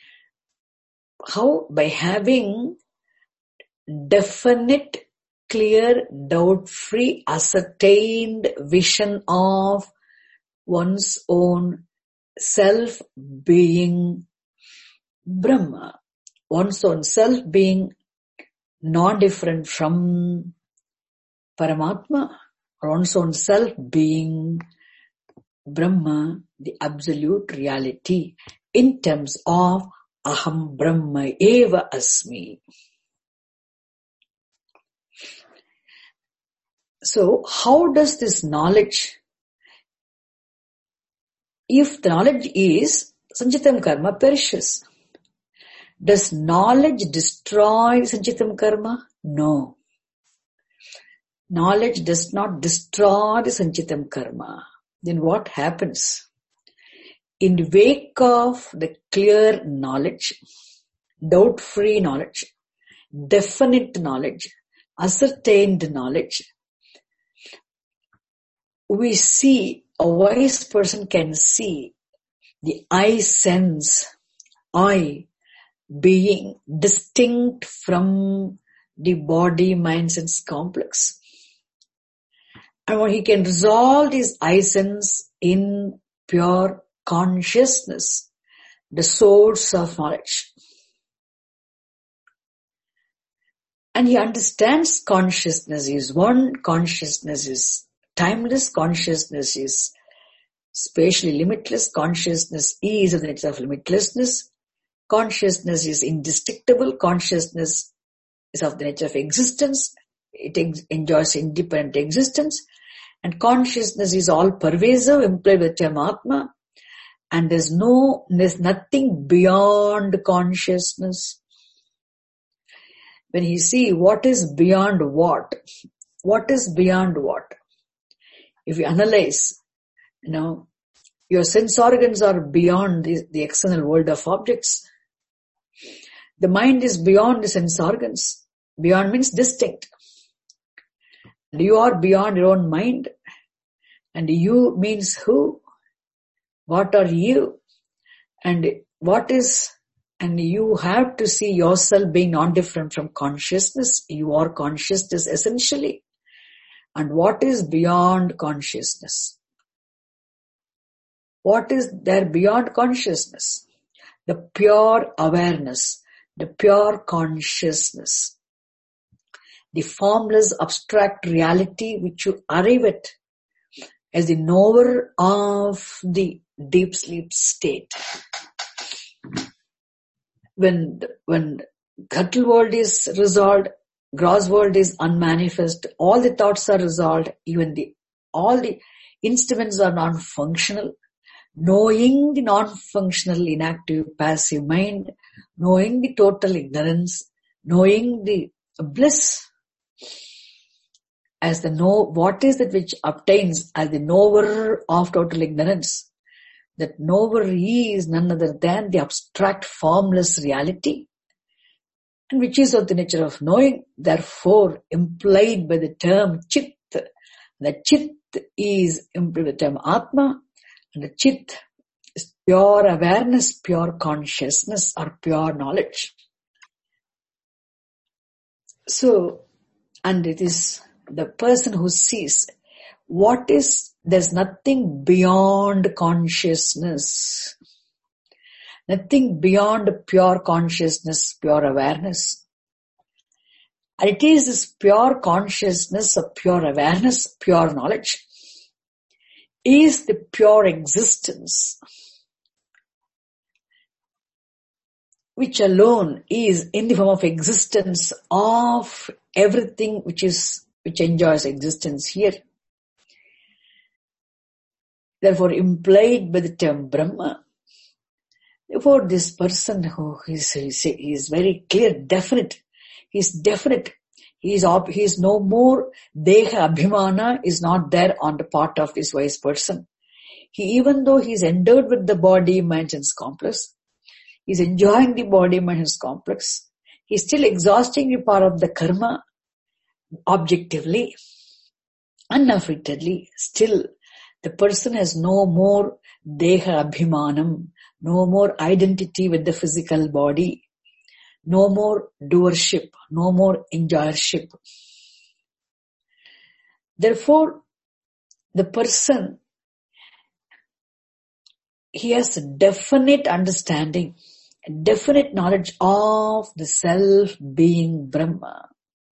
A: how? By having definite, clear, doubt-free, ascertained vision of one's own self being Brahma. One's own self being non-different from Paramatma, or one's own self being Brahma, the absolute reality, in terms of Aham Brahma Eva Asmi. So, how does this knowledge, if the knowledge is Sanchitam Karma perishes, does knowledge destroy Sanchitam Karma? No. Knowledge does not destroy the Sanchitam Karma. Then what happens? In the wake of the clear knowledge, doubt-free knowledge, definite knowledge, ascertained knowledge, we see, a wise person can see the I sense, I being distinct from the body, mind, sense complex. And when he can resolve his I sense in pure consciousness, the source of knowledge. And he understands consciousness is one, consciousness is timeless, consciousness is spatially limitless, consciousness is of the nature of limitlessness, consciousness is indestructible, consciousness is of the nature of existence, it enjoys independent existence, and consciousness is all pervasive, implied with term Atma, and there's nothing beyond consciousness. When he see what is beyond what is beyond what? If you analyze, your sense organs are beyond the external world of objects. The mind is beyond the sense organs. Beyond means distinct. And you are beyond your own mind. And you means who? What are you? And what is, and you have to see yourself being non-different from consciousness. You are consciousness essentially. And what is beyond consciousness? What is there beyond consciousness? The pure awareness, the pure consciousness, the formless abstract reality which you arrive at as the knower of the deep sleep state. When subtle world is resolved, gross world is unmanifest. All the thoughts are resolved. Even all the instruments are non-functional. Knowing the non-functional, inactive, passive mind, knowing the total ignorance, knowing the bliss as the what is that which obtains as the knower of total ignorance. That knower is none other than the abstract formless reality, and which is of the nature of knowing, therefore implied by the term Chit. The Chit is implied by the term Atma, and the Chit is pure awareness, pure consciousness, or pure knowledge. So, and it is the person who sees there's nothing beyond consciousness. Nothing beyond pure consciousness, pure awareness. And it is this pure consciousness of pure awareness, pure knowledge, is the pure existence, which alone is in the form of existence of everything which enjoys existence here. Therefore implied by the term Brahma. Therefore this person who is very clear, definite. He's definite. He is no more Deha Abhimana is not there on the part of this wise person. Even though he is endowed with the body, mind and complex, he is enjoying the body, mind and complex, he is still exhausting the power of the karma objectively, unaffectedly. Still, the person has no more Deha Abhimanam, no more identity with the physical body, no more doership, no more enjoyership. Therefore, the person, he has a definite understanding, a definite knowledge of the self being Brahma.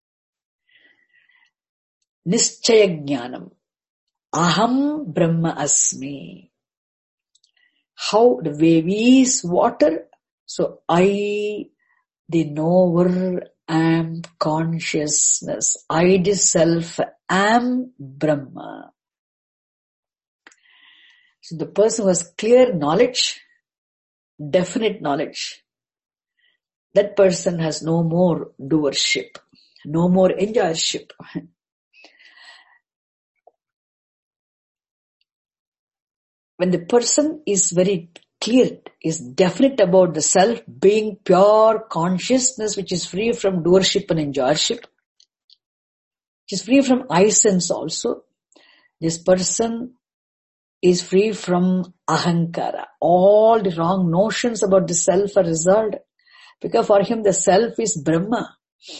A: Nischaya Jnanam. Aham Brahma Asmi. How the wave is water, so I, the knower, am consciousness. I, the self, am Brahma. So the person who has clear knowledge, definite knowledge, that person has no more doership, no more enjoyership. When the person is very clear, is definite about the self being pure consciousness, which is free from doership and enjoyership, which is free from I sense also, this person is free from ahankara. All the wrong notions about the self are resolved, because for him the self is Brahma,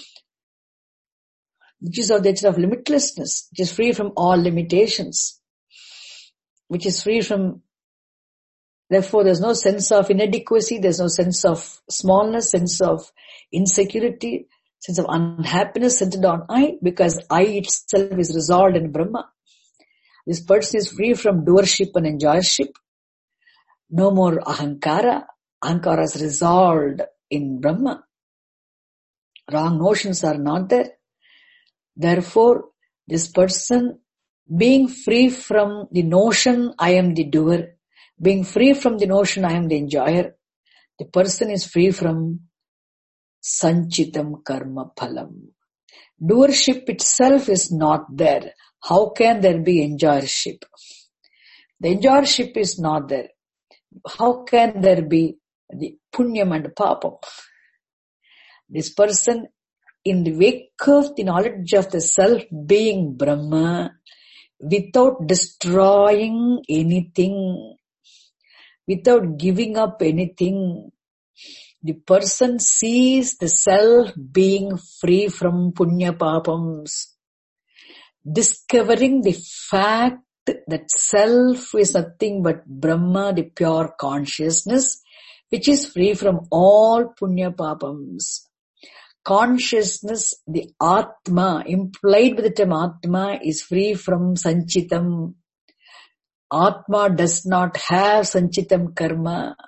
A: which is of the nature of limitlessness, which is free from all limitations, which is free from, therefore there's no sense of inadequacy, there's no sense of smallness, sense of insecurity, sense of unhappiness centered on I, because I itself is resolved in Brahma. This person is free from doership and enjoyership. No more ahankara. Ahankara is resolved in Brahma. Wrong notions are not there. Therefore, this person, being free from the notion I am the doer, being free from the notion I am the enjoyer, the person is free from sanchitam karma phalam. Doership itself is not there. How can there be enjoyership? The enjoyership is not there. How can there be the punyam and papam? This person, in the wake of the knowledge of the self being Brahma, without destroying anything, without giving up anything, the person sees the self being free from punya papams, discovering the fact that self is nothing but Brahma, the pure consciousness, which is free from all punya papams. Consciousness, the Atma, implied with the term Atma, is free from sanchitam. Atma does not have sanchitam karma.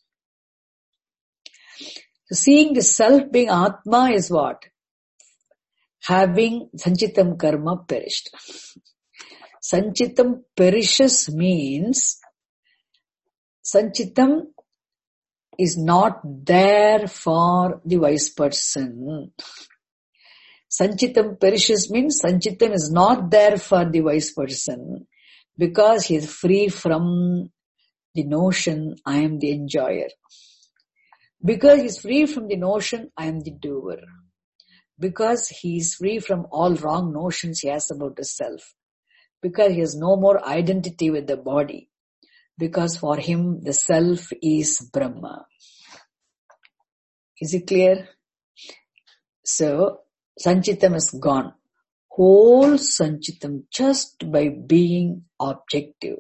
A: So seeing the self being Atma is what? having sanchitam karma perished. Sanchitam perishes means sanchitam is not there for the wise person. Sanchitam perishes means sanchitam is not there for the wise person because he is free from the notion I am the enjoyer. Because he is free from the notion I am the doer. Because he is free from all wrong notions he has about the self. Because he has no more identity with the body. Because for him the self is Brahma. Is it clear? So, sanchitam is gone. Whole sanchitam just by being objective.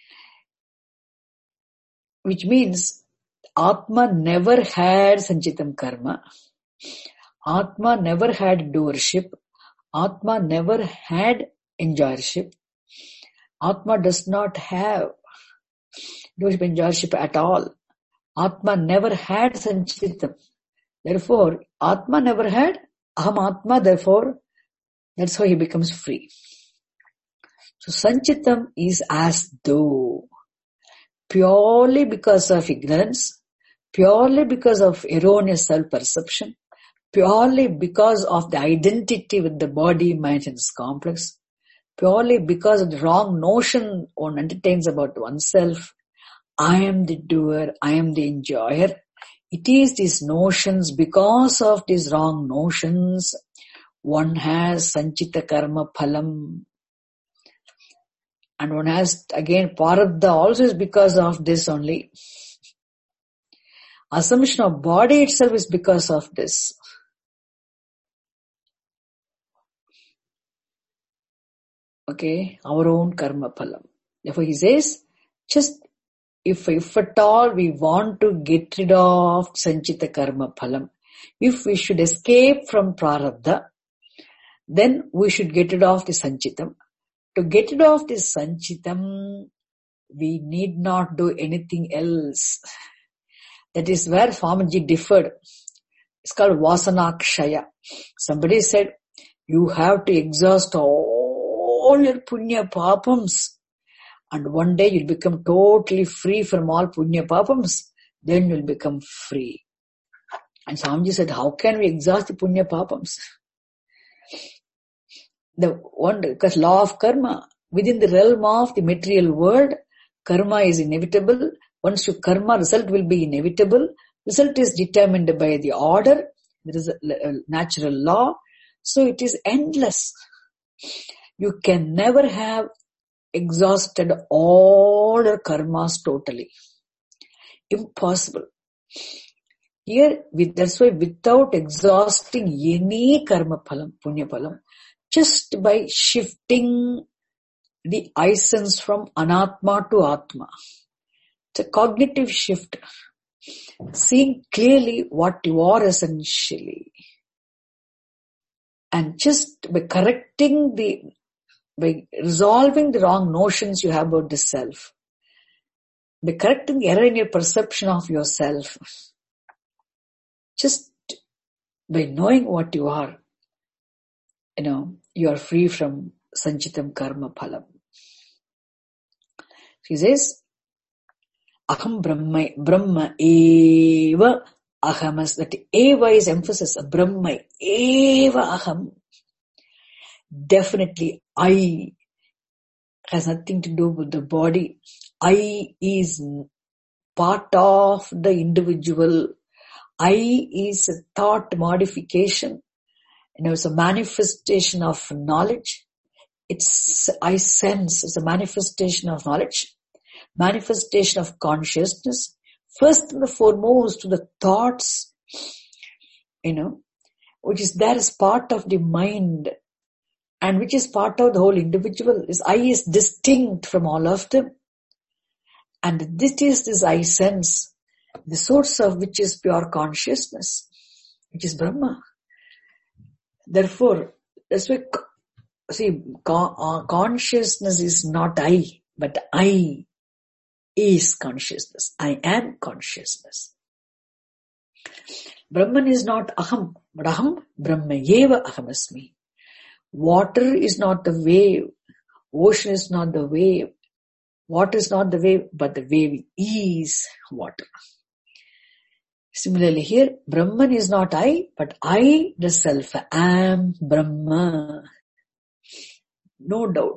A: Which means Atma never had sanchitam karma. Atma never had doership. Atma never had enjoyership. Atma does not have doership, enjoyership at all. Atma never had sanchitam. Therefore, Atma never had Aham Atma, therefore, that's how he becomes free. So, sanchitam is as though, purely because of ignorance, purely because of erroneous self-perception, purely because of the identity with the body, mind and its complex, purely because of the wrong notion one entertains about oneself, I am the doer, I am the enjoyer. It is these notions, because of these wrong notions, one has sanchita karma phalam. And one has, again, Prarabdha also is because of this only. Assumption of body itself is because of this. Okay, our own karma phalam. Therefore he says, just if at all we want to get rid of sanchita karma phalam, if we should escape from Prarabdha, then we should get rid of the sanchitam. To get rid of the sanchitam, we need not do anything else. That is where Swamiji differed. It's called Vasanakshaya. Somebody said, you have to exhaust all your punya papams. And one day you'll become totally free from all punya papams. Then you'll become free. And Swamiji said, how can we exhaust the punya papams? Because law of karma, within the realm of the material world, karma is inevitable. Once you karma, result will be inevitable. Result is determined by the order. There is a natural law. So it is endless. You can never have exhausted all your karmas totally. Impossible. Here, that's why without exhausting any karma phalam, punya phalam, just by shifting the essence from anatma to atma. It's a cognitive shift. Seeing clearly what you are essentially. And just by by resolving the wrong notions you have about the self, by correcting the error in your perception of yourself, just by knowing what you are, you are free from sanchitam karma phalam. He says, aham brahma eva ahamas. That eva is emphasis. Brahma eva aham. Definitely I has nothing to do with the body. I is part of the individual. I is a thought modification. It's a manifestation of knowledge. I sense, it's a manifestation of knowledge, manifestation of consciousness. First and foremost, the thoughts, which is there as part of the mind and which is part of the whole individual. I is distinct from all of them. And this is this I sense, the source of which is pure consciousness, which is Brahma. Therefore, that's why, consciousness is not I, but I is consciousness. I am consciousness. Brahman is not aham, but aham brahma eva ahamasmi. Water is not the wave. Ocean is not the wave. Water is not the wave, but the wave is water. Similarly here, Brahman is not I, but I, the self, am Brahma. No doubt.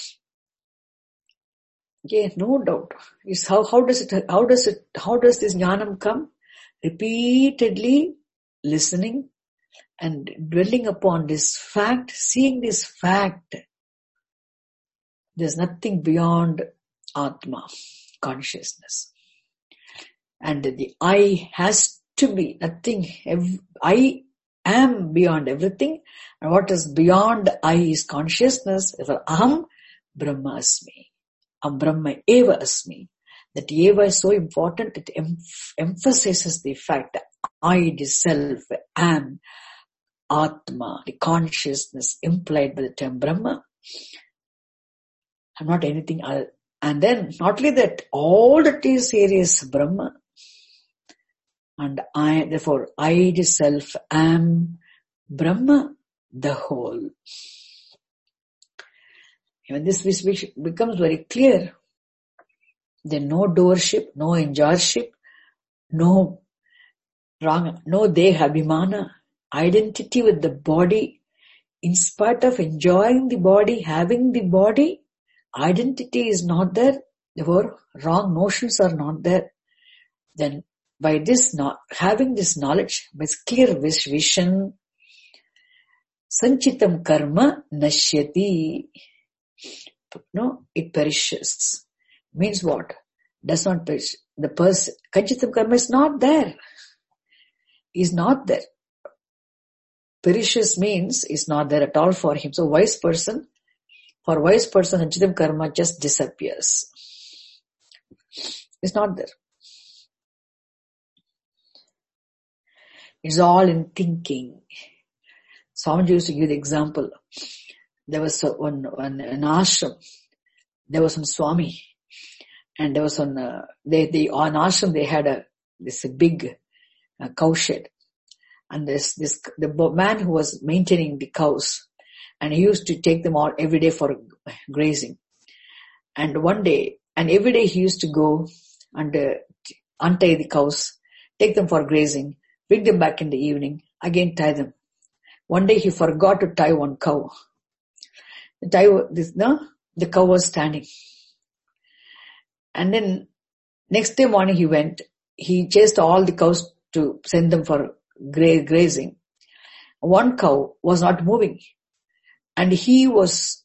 A: Okay, no doubt. Is how does this jnanam come? Repeatedly listening and dwelling upon this fact, seeing this fact. There's nothing beyond Atma, consciousness. And the I has to be nothing. I am beyond everything. And what is beyond I is consciousness. Aham Brahma Asmi. Am Brahma Eva Asmi. That Eva is so important. It emphasizes the fact that I, the self, am Atma, the consciousness implied by the term Brahma. I'm not anything other. And then, not only that, all that is here is Brahma. And therefore, I, the self, am Brahma, the whole. When this becomes very clear, then no doership, no enjoyership, no deha abhimana, identity with the body. In spite of enjoying the body, having the body, identity is not there. Therefore, wrong notions are not there. Then, by this having this knowledge, by clear vision, sanchitam karma nashyati. No, it perishes. Means what? Does not perish. The person, sanchitam karma is not there. Is not there. Perishes means is not there at all for him. So for wise person, sanchitam karma just disappears. It's not there. It's all in thinking. Swamiji used to give the example. There was an ashram. There was some Swami. And there was on ashram they had this big cow shed. And the man who was maintaining the cows, and he used to take them all every day for grazing. And every day he used to go and untie the cows, take them for grazing, bring them back in the evening, again tie them. One day he forgot to tie one cow. The cow was standing. And then next day morning he chased all the cows to send them for grazing. One cow was not moving. And he knew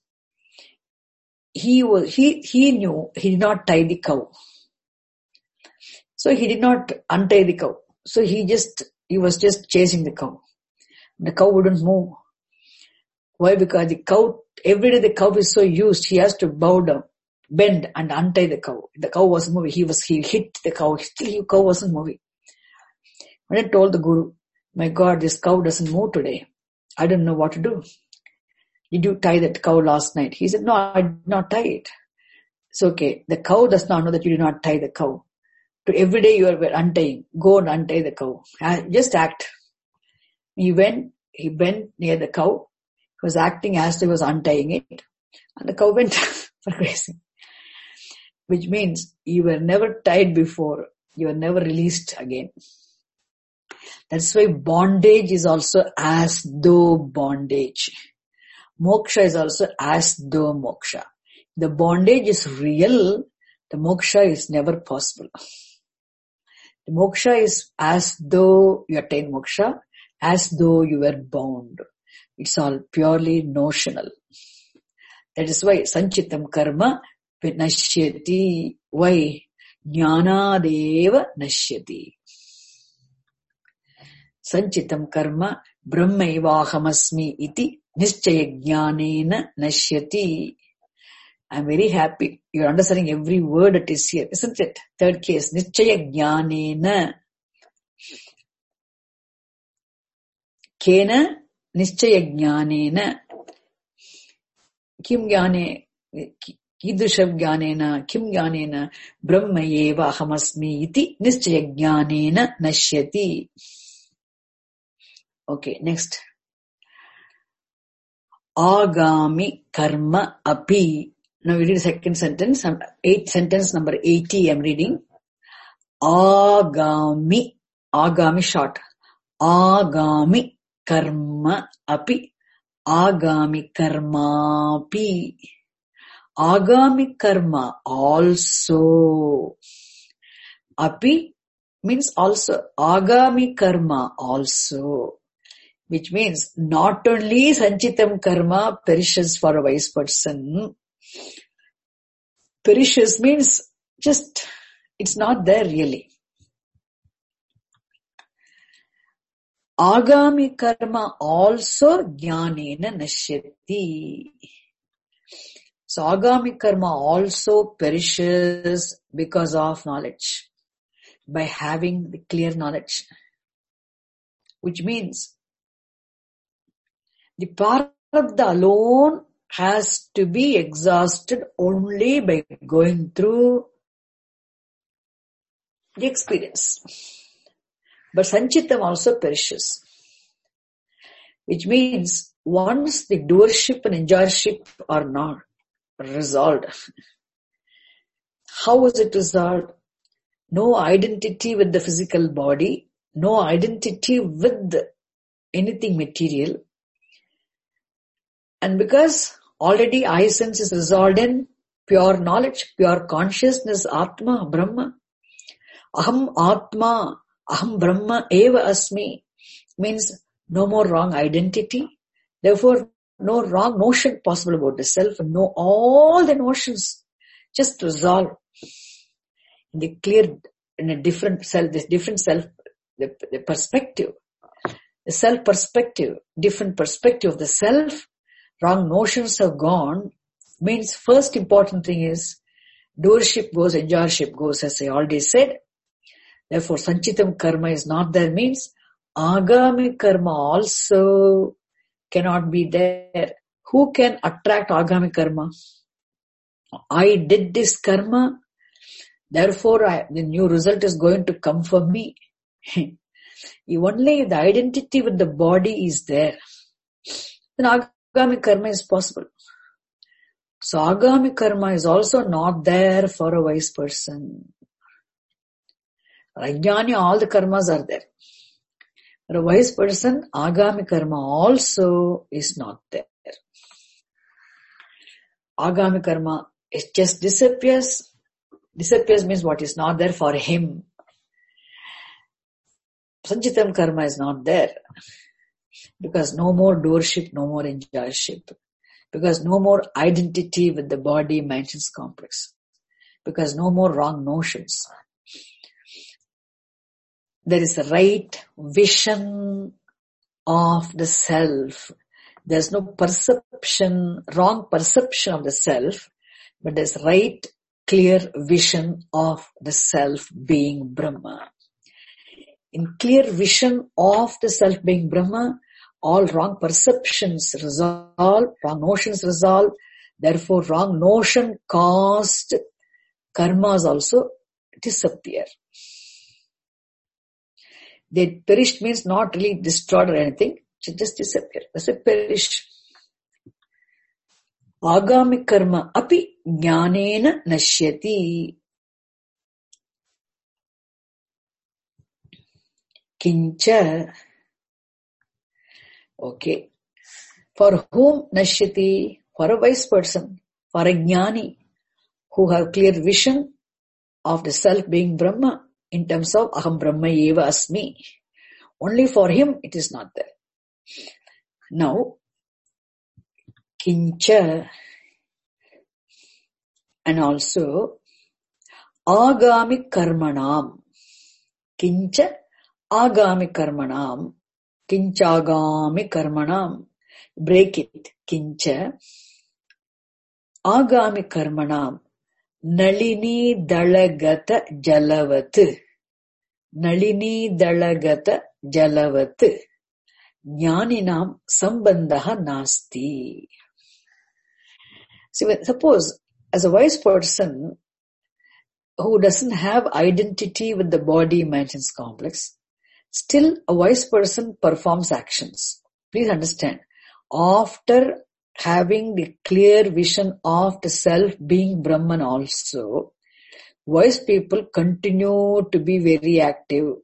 A: he did not tie the cow. So he did not untie the cow. So he was just chasing the cow. The cow wouldn't move. Why? Because every day the cow is so used, he has to bow down, bend and untie the cow. The cow wasn't moving. He hit the cow. Still the cow wasn't moving. When I told the Guru, my God, this cow doesn't move today. I don't know what to do. Did you tie that cow last night? He said, no, I did not tie it. It's okay. The cow does not know that you did not tie the cow. To every day you are untying. Go and untie the cow. Just act. He bent near the cow. He was acting as though he was untying it. And the cow went for grazing. Which means you were never tied before. You were never released again. That's why bondage is also as though bondage. Moksha is also as though moksha. The bondage is real. The moksha is never possible. The moksha is as though you attain moksha, as though you were bound. It's all purely notional. That is why sanchitam karma nashyati. Why? Jnanadeva nashyati. Sanchitam karma brahmaivahamasmi iti nischaya jnanena nashyati. I'm very happy. You're understanding every word that is here, isn't it? Third case, nischaya jnanena. Kena nischaya jnanena. Kim jnane, kidushav jnanena, kim jnanena, brahma eva ahamasmi iti nischaya jnanena nashyati. Okay, next. agami karma api. Now we read the second sentence, sentence number 80 I'm reading. Agami short. Agami karma api. Agami karma api. Agami karma also. Api means also. Agami karma also. Which means not only sanchitam karma perishes for a wise person. Perishes means just, it's not there really. Agami karma also jnanena nashyati. So agami karma also perishes because of knowledge. By having the clear knowledge. Which means the prarabdha alone has to be exhausted only by going through the experience. But sanchitam also perishes. Which means once the doership and enjoyership are not resolved. How is it resolved? No identity with the physical body, no identity with anything material. And because already I sense is resolved in pure knowledge, pure consciousness, Atma, Brahma. Aham Atma, Aham Brahma eva asmi means no more wrong identity. Therefore, no wrong notion possible about the self. No, all the notions just resolve in the clear, in a different self, this different self, the perspective, the self perspective, different perspective of the self. Wrong notions have gone, means first important thing is doership goes, enjoyership goes, as I already said. Therefore, sanchitam karma is not there means agami karma also cannot be there. Who can attract agami karma? I did this karma, therefore the new result is going to come for me. Only the identity with the body is there. Then agami karma is possible. So agami karma is also not there for a wise person. Ajnani, all the karmas are there. For a wise person, agami karma also is not there. Agami karma, it just disappears. Disappears means what is not there for him. Sanchitam karma is not there. Because no more doership, no more enjoyership. Because no more identity with the body, mind, complex. Because no more wrong notions. There is a right vision of the self. There's no perception, wrong perception of the self, but there's right, clear vision of the self being Brahma. In clear vision of the self being Brahma, all wrong perceptions resolve, wrong notions resolve. Therefore, wrong notion caused karmas also disappear. They perished means not really destroyed or anything. It just disappear. That's a perish. Agami karma api jnanena nashyati. Kincha. Okay. For whom nashyati? For a wise person. For a jnani. Who have clear vision of the self being Brahma. In terms of aham brahma eva asmi. Only for him it is not there. Now, kincha and also agami karmanam. Kincha agami karmanam. Kinchagami karmanam. Break it. Kincha agami karmanam. Nalini dalagata jalavat. Nalini dalagata jalavat. Jnaninam sambandha nasti. See, suppose as a wise person who doesn't have identity with the body, mind, complex, still a wise person performs actions. Please understand. After having the clear vision of the self being Brahman also, wise people continue to be very active.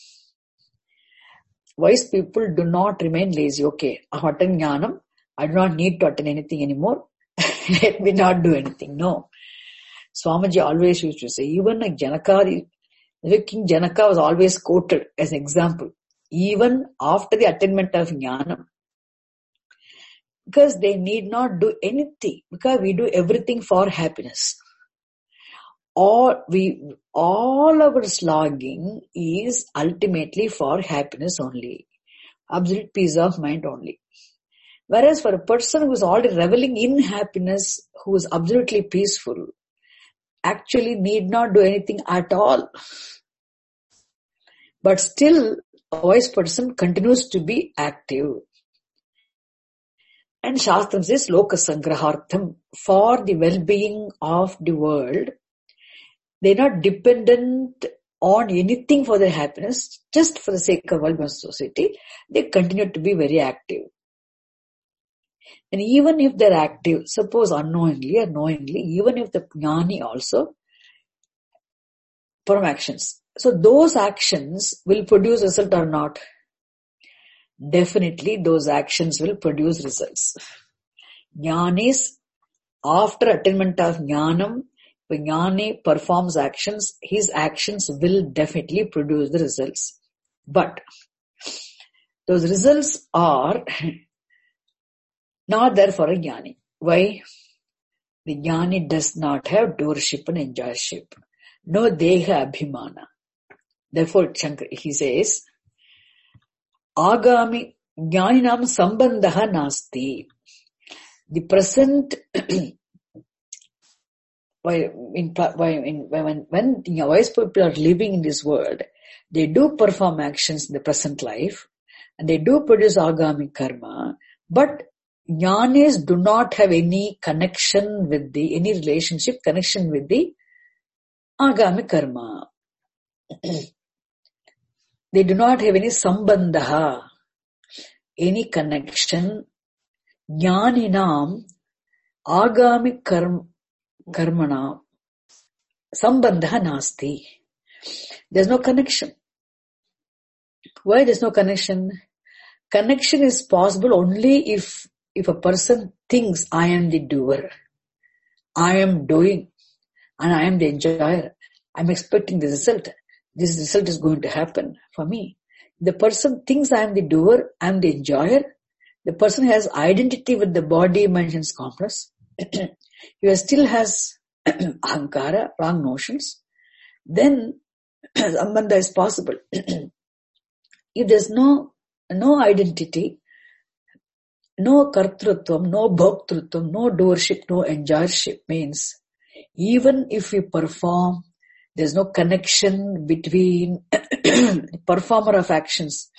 A: Wise people do not remain lazy. Okay, I have attained jnanam. I do not need to attain anything anymore. Let me not do anything. No. Swamiji always used to say, even like Janaka, King Janaka was always quoted as an example. Even after the attainment of jnanam, because they need not do anything, because we do everything for happiness. All our slogging is ultimately for happiness only, absolute peace of mind only. Whereas for a person who is already reveling in happiness, who is absolutely peaceful, actually need not do anything at all. But still, a wise person continues to be active. And Shastram says, Loka Sangrahartham, for the well-being of the world, they're not dependent on anything for their happiness, just for the sake of well-being of society. They continue to be very active. And even if they're active, suppose unknowingly or knowingly, even if the jnani also perform actions. So those actions will produce result or not? Definitely those actions will produce results. Jnanis, after attainment of jnanam, when jnani performs actions, his actions will definitely produce the results. But those results are not there for a jnani. Why? The jnani does not have doership and enjoyship. No deha abhimana. Therefore, he says, Agami jnaninam sambandha nasti. The present, when wise people are living in this world, they do perform actions in the present life, and they do produce agami karma, but jnanis do not have any connection with any relationship, connection with the agami karma. They do not have any sambandha, any connection. Jnaninam agami karmana sambandha nasti. There's no connection. Why there's no connection? Connection is possible only if a person thinks, I am the doer, I am doing, and I am the enjoyer. I'm expecting the result. This result is going to happen for me. The person thinks I am the doer, I am the enjoyer. The person has identity with the body, mind, and complex. He still has ahankara, wrong notions. Then sambandha is possible. If there's no identity, no kartrutvam, no bhoktrutvam, no doership, no enjoyership, means even if we perform, there's no connection between the performer of actions.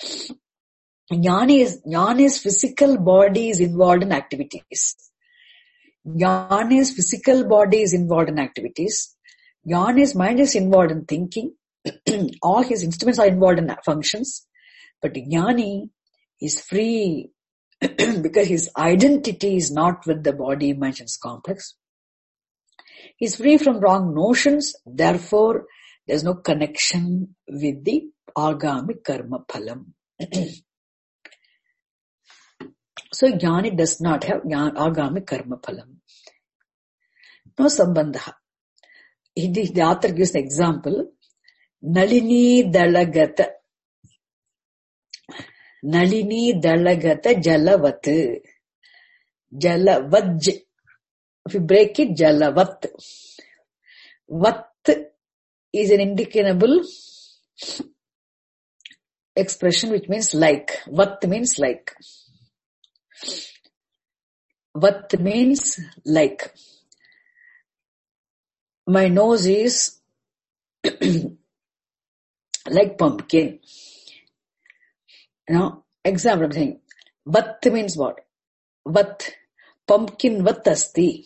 A: Jnani's physical body is involved in activities. Jnani's physical body is involved in activities. Jnani's mind is involved in thinking. All his instruments are involved in functions. But Jnani is free because his identity is not with the body, mind, and complex. He's free from wrong notions. Therefore, there's no connection with the agami karma phalam. So, Jnani does not have agami karma phalam. No sambandha. The author gives an example. Nalini dalagata. Nalini dalagata jalavat. Jalavaj. If you break it, jalavat. Vat is an indicable expression which means like. Vat means like. Vat means like. My nose is like pumpkin. Example I'm saying. Vat means what? Vat. Pumpkin vat asti.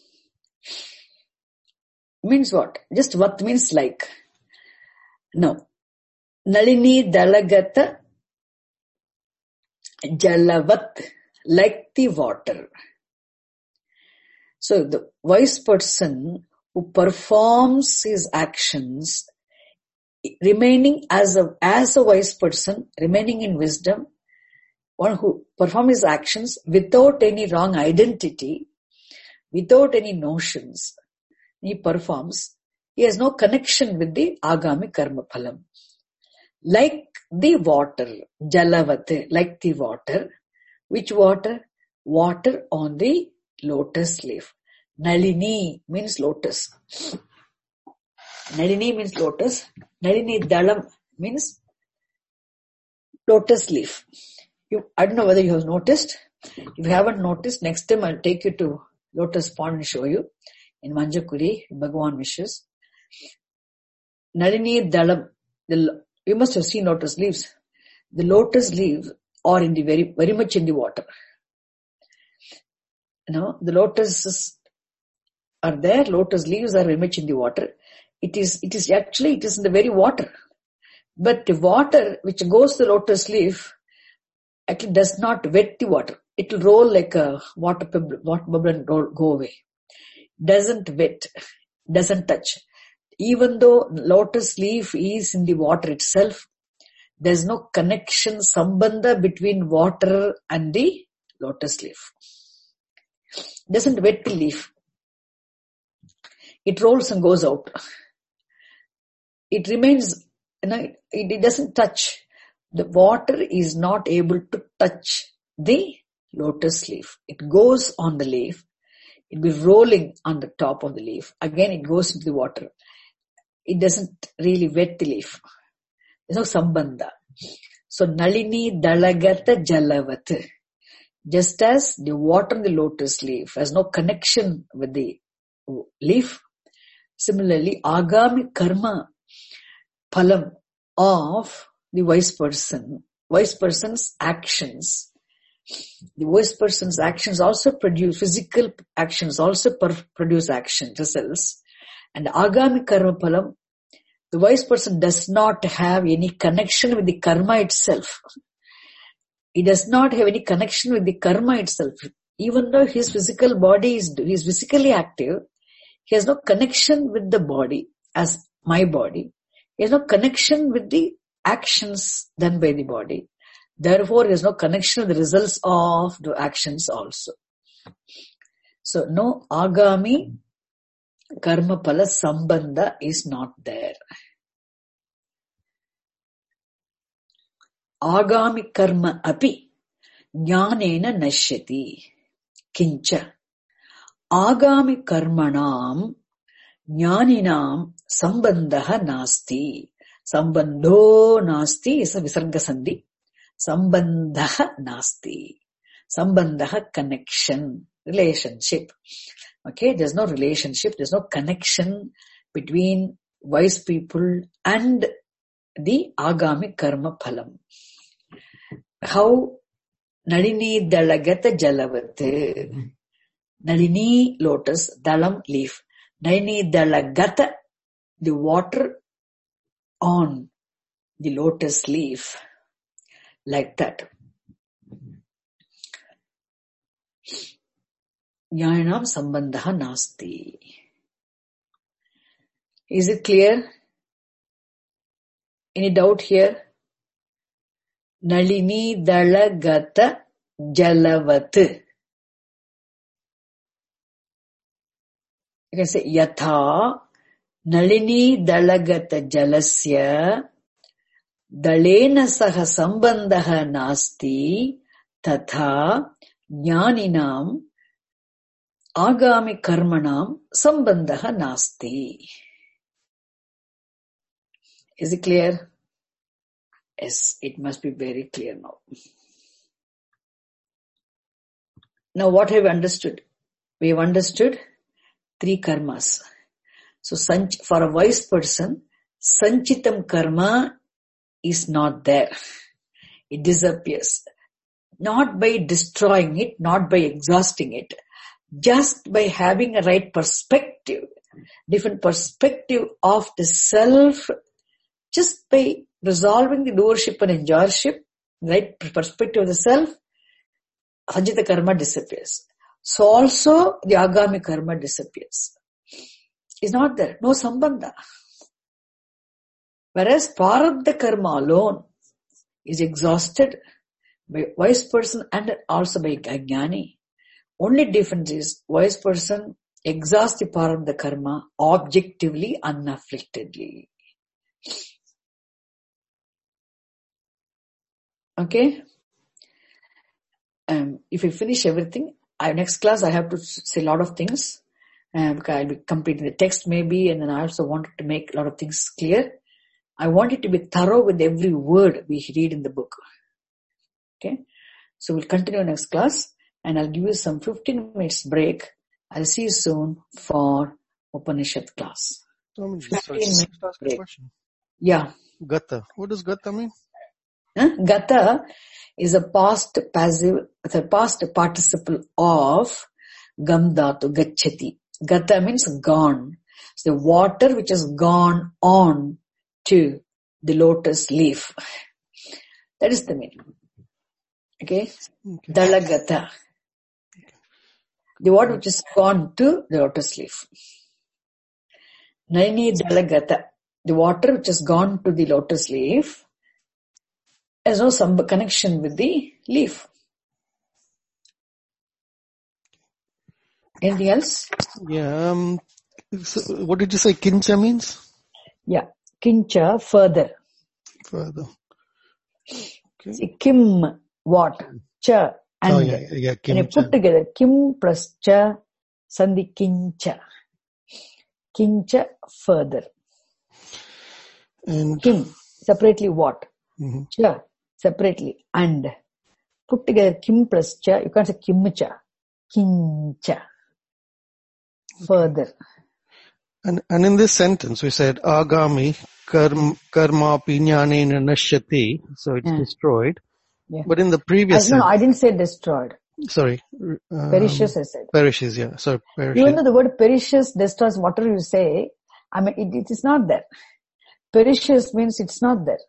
A: Means what? Just vat means like. No. Nalini dalagata jalavat. Like the water. So the wise person who performs his actions, remaining as a wise person, remaining in wisdom, one who performs his actions without any wrong identity, without any notions, he performs, he has no connection with the agami karma phalam. Like the water, jalavat, like the water. Which water? Water on the lotus leaf. Nalini means lotus. Nalini means lotus. Nalini dalam means lotus leaf. I don't know whether you have noticed. If you haven't noticed, next time I'll take you to Lotus Pond and show you. In Manjakuri, Bhagavan wishes. Nalini dalam. You must have seen lotus leaves. The lotus leaves are in the very much in the water. The lotuses are there. Lotus leaves are very much in the water. It is in the very water. But the water which goes to the lotus leaf actually does not wet the water. It will roll like a water bubble and go away. Doesn't wet, doesn't touch. Even though lotus leaf is in the water itself, there is no connection, sambandha between water and the lotus leaf. Doesn't wet the leaf. It rolls and goes out. It remains, it doesn't touch. The water is not able to touch the lotus leaf. It goes on the leaf. It will be rolling on the top of the leaf. Again, it goes into the water. It doesn't really wet the leaf. There's no sambandha. So, Nalini dalagata jalavat. Just as the water in the lotus leaf has no connection with the leaf, similarly, agami karma phalam of the wise person's actions. The wise person's actions also produce, physical actions also produce action, results. And agami karma phalam, the wise person does not have any connection with the karma itself. He does not have any connection with the karma itself. Even though his physical body is physically active, he has no connection with the body as my body. He has no connection with the actions done by the body. Therefore, he has no connection with the results of the actions also. So, no agami karma phala sambandha is not there. Agami karma api jnanena nashyati kincha agami karmanam jnaninam sambandha nasti. Sambandho nasti is a visarga sandhi. Sambandha nasti. Sambandha connection, relationship. Okay, there's no relationship, there's no connection between wise people and the agami karma phalam. How Nalini dalagata jalavat. Nalini lotus, dalam leaf. Nalini dalagata, the water on the lotus leaf. Like that. Jnanam sambandha nasti. Is it clear? Any doubt here? Nalini dalagata jalavat. You can say yatha Nalini dalagata jalasya dalena saha sambandha nasti tatha jnaninam agami karmanam sambandha nasti. Is it clear? Yes, it must be very clear now. Now what have we understood? We have understood 3 karmas. So for a wise person, sanchitam karma is not there. It disappears. Not by destroying it, not by exhausting it, just by having a right perspective, different perspective of the self, just by resolving the doership and enjoyership, right perspective of the self, sanchita karma disappears. So also the agami karma disappears. It's not there. No sambandha. Whereas prarabdha karma alone is exhausted by wise person and also by ajnani. Only difference is wise person exhausts the prarabdha karma objectively, unafflictedly. Okay? If we finish everything, next class I have to say a lot of things. Because I'll be completing the text maybe, and then I also wanted to make a lot of things clear. I want it to be thorough with every word we read in the book. Okay? So we'll continue next class, and I'll give you some 15 minutes break. I'll see you soon for Upanishad class.
B: Sorry, can I just ask a question?
A: Yeah.
B: Gata. What does gata mean?
A: Gata is a past participle of gam dhatu, gacchati. Gata means gone. It's the water which has gone on to the lotus leaf. That is the meaning. Okay? Dalagata. The water which has gone to the lotus leaf. Naini dalagata. The water which has gone to the lotus leaf has no connection with the leaf. Anything else?
B: Yeah. So what did you say kincha means?
A: Yeah. Kincha, further.
B: Further. Okay.
A: See, kim, what? Cha, and.
B: Oh, yeah,
A: and you put together kim plus cha, sandhi kincha. Kincha, further.
B: And
A: kim, separately what?
B: Mm-hmm.
A: Cha, separately and. Put together kim plus cha, you can't say kimcha. Kincha. Further.
B: And in this sentence we said agami karma jnanena nashyati, so it's destroyed. Yeah. But in the previous
A: no, I didn't say destroyed.
B: Sorry.
A: Perishes, I said.
B: Perishes, yeah. Sorry, perishes.
A: Even though the word perishes, destroys, whatever you say, I mean, it is not there. Perishes means it's not there.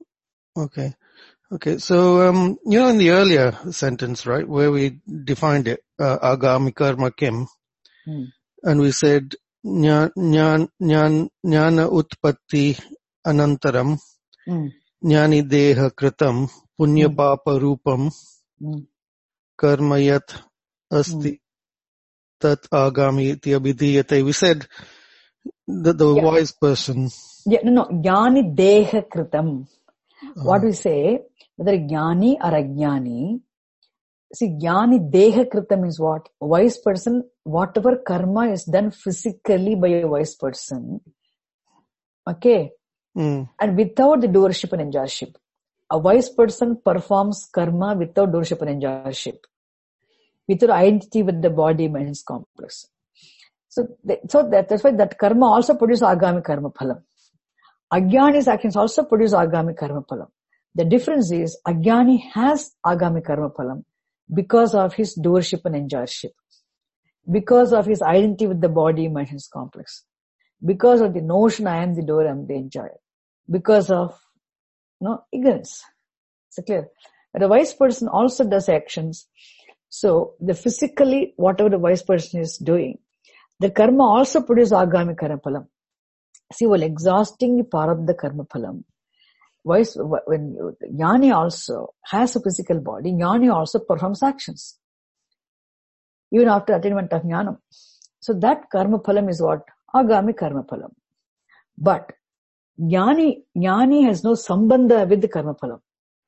B: Okay. So, in the earlier sentence, right, where we defined it, agami karma kim, and we said, jnana utpatti anantaram, jnani deha kritam, punya papa rupam, karma yat asti tat agami iti abhidhiyate. We said that the wise person.
A: Yeah, no, jnani deha kritam. What we say, whether jnani or ajnani, see, jnani deha kritam is what? A wise person, whatever karma is done physically by a wise person, okay? And without the doership and enjoyership. A wise person performs karma without doership and enjoyership. Without identity with the body, mind, complex. So that's why that karma also produces agami karma phalam. Ajnani's actions also produce agami karma phalam. The difference is ajnani has agami karma phalam because of his doership and enjoyership. Because of his identity with the body, mind, complex. Because of the notion I am the doer, I am the enjoyer. Because of ignorance. Is it clear? But a wise person also does actions. So the physically, whatever the wise person is doing, the karma also produces agami karma phalam. See, while exhausting the prarabdha karma phalam, when jnani also has a physical body, jnani also performs actions. Even after attainment of jnanam. So that karma phalam is what? Agami karma phalam. But jnani has no sambandha with the karma phalam.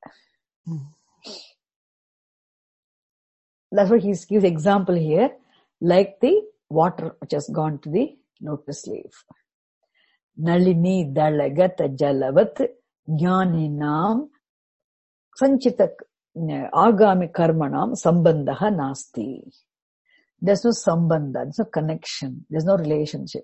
A: That's why he gives example here, like the water which has gone to the lotus leaf. Nalini dalagata jalavat jnaninam sanchita agami karmanam sambandha nasti. There's no sambandha, there's no connection, there's no relationship.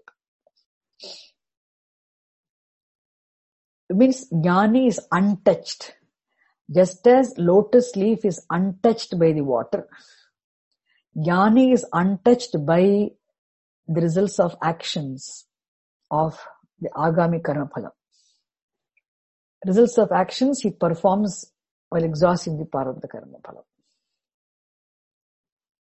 A: It means jnani is untouched. Just as lotus leaf is untouched by the water, jnani is untouched by the results of actions of the agami karma phalam. Results of actions he performs while exhausting the prarabdha karma phalam.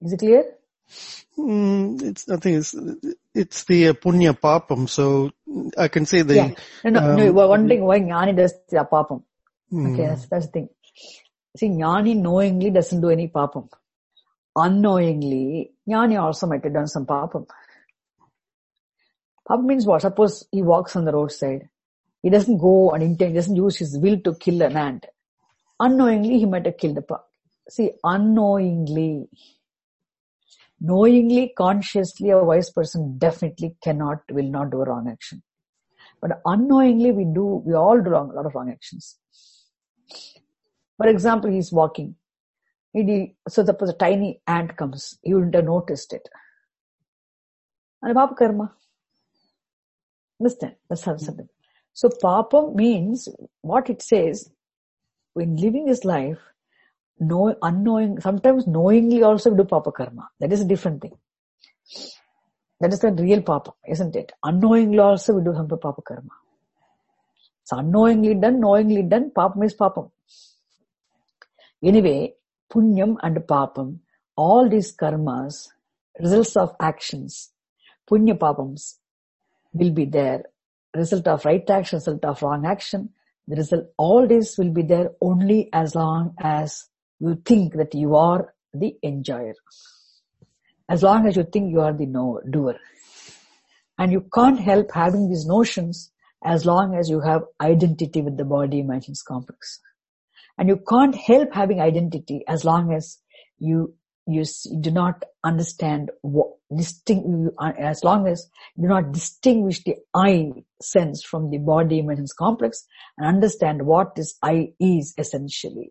C: Is it clear?
B: It's nothing. It's the punya papam. So I can say the.
C: Yeah. No. One thing why jnani does the papam. Okay, that's the thing. See, jnani knowingly doesn't do any papam. Unknowingly, jnani also might have done some papam. Papam means what? Suppose he walks on the roadside. He doesn't go and intend, doesn't use his will to kill an ant. Unknowingly, he might have killed a pug. See, unknowingly. Knowingly, consciously, a wise person definitely will not do a wrong action. But unknowingly, we all do a lot of wrong actions. For example, he's walking. So suppose a tiny ant comes. He wouldn't have noticed it. And papa karma. Understand? That's how something. So papam means what it says, when living his life, unknowing, sometimes knowingly also we do papa karma. That is a different thing. That is the real papa, isn't it? Unknowingly also we do some papa karma. So unknowingly done, knowingly done, papam is papam. Anyway, punyam and papam, all these karmas, results of actions, punya papams will be there. Result of right action, result of wrong action, the result, all this will be there only as long as you think that you are the enjoyer. As long as you think you are the doer. And you can't help having these notions as long as you have identity with the body imagination complex. And you can't help having identity as long as you do not understand as long as you do not distinguish the I sense from the body imagination complex and understand what this I is essentially.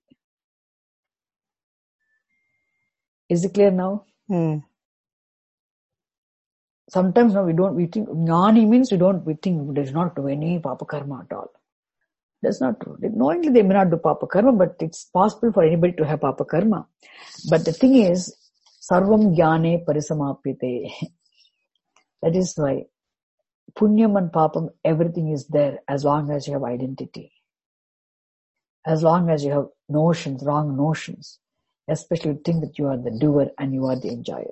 C: Is it clear now? Sometimes we think jnani means we think they do not do any papa karma at all. That's not true. Knowingly they may not do papa karma, but it's possible for anybody to have papa karma. But the thing is, sarvam jnane parisamapyate. That is why punyam and papam, everything is there as long as you have identity. As long as you have notions, wrong notions. Especially you think that you are the doer and you are the enjoyer.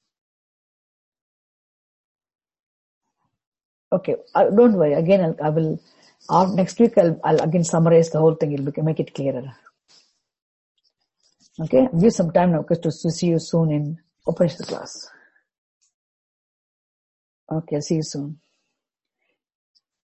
C: Okay, don't worry. Again, I will. Next week, I'll again summarize the whole thing. It'll make it clearer. Okay, give some time now to see you soon in Upanishad class. Okay, see you soon.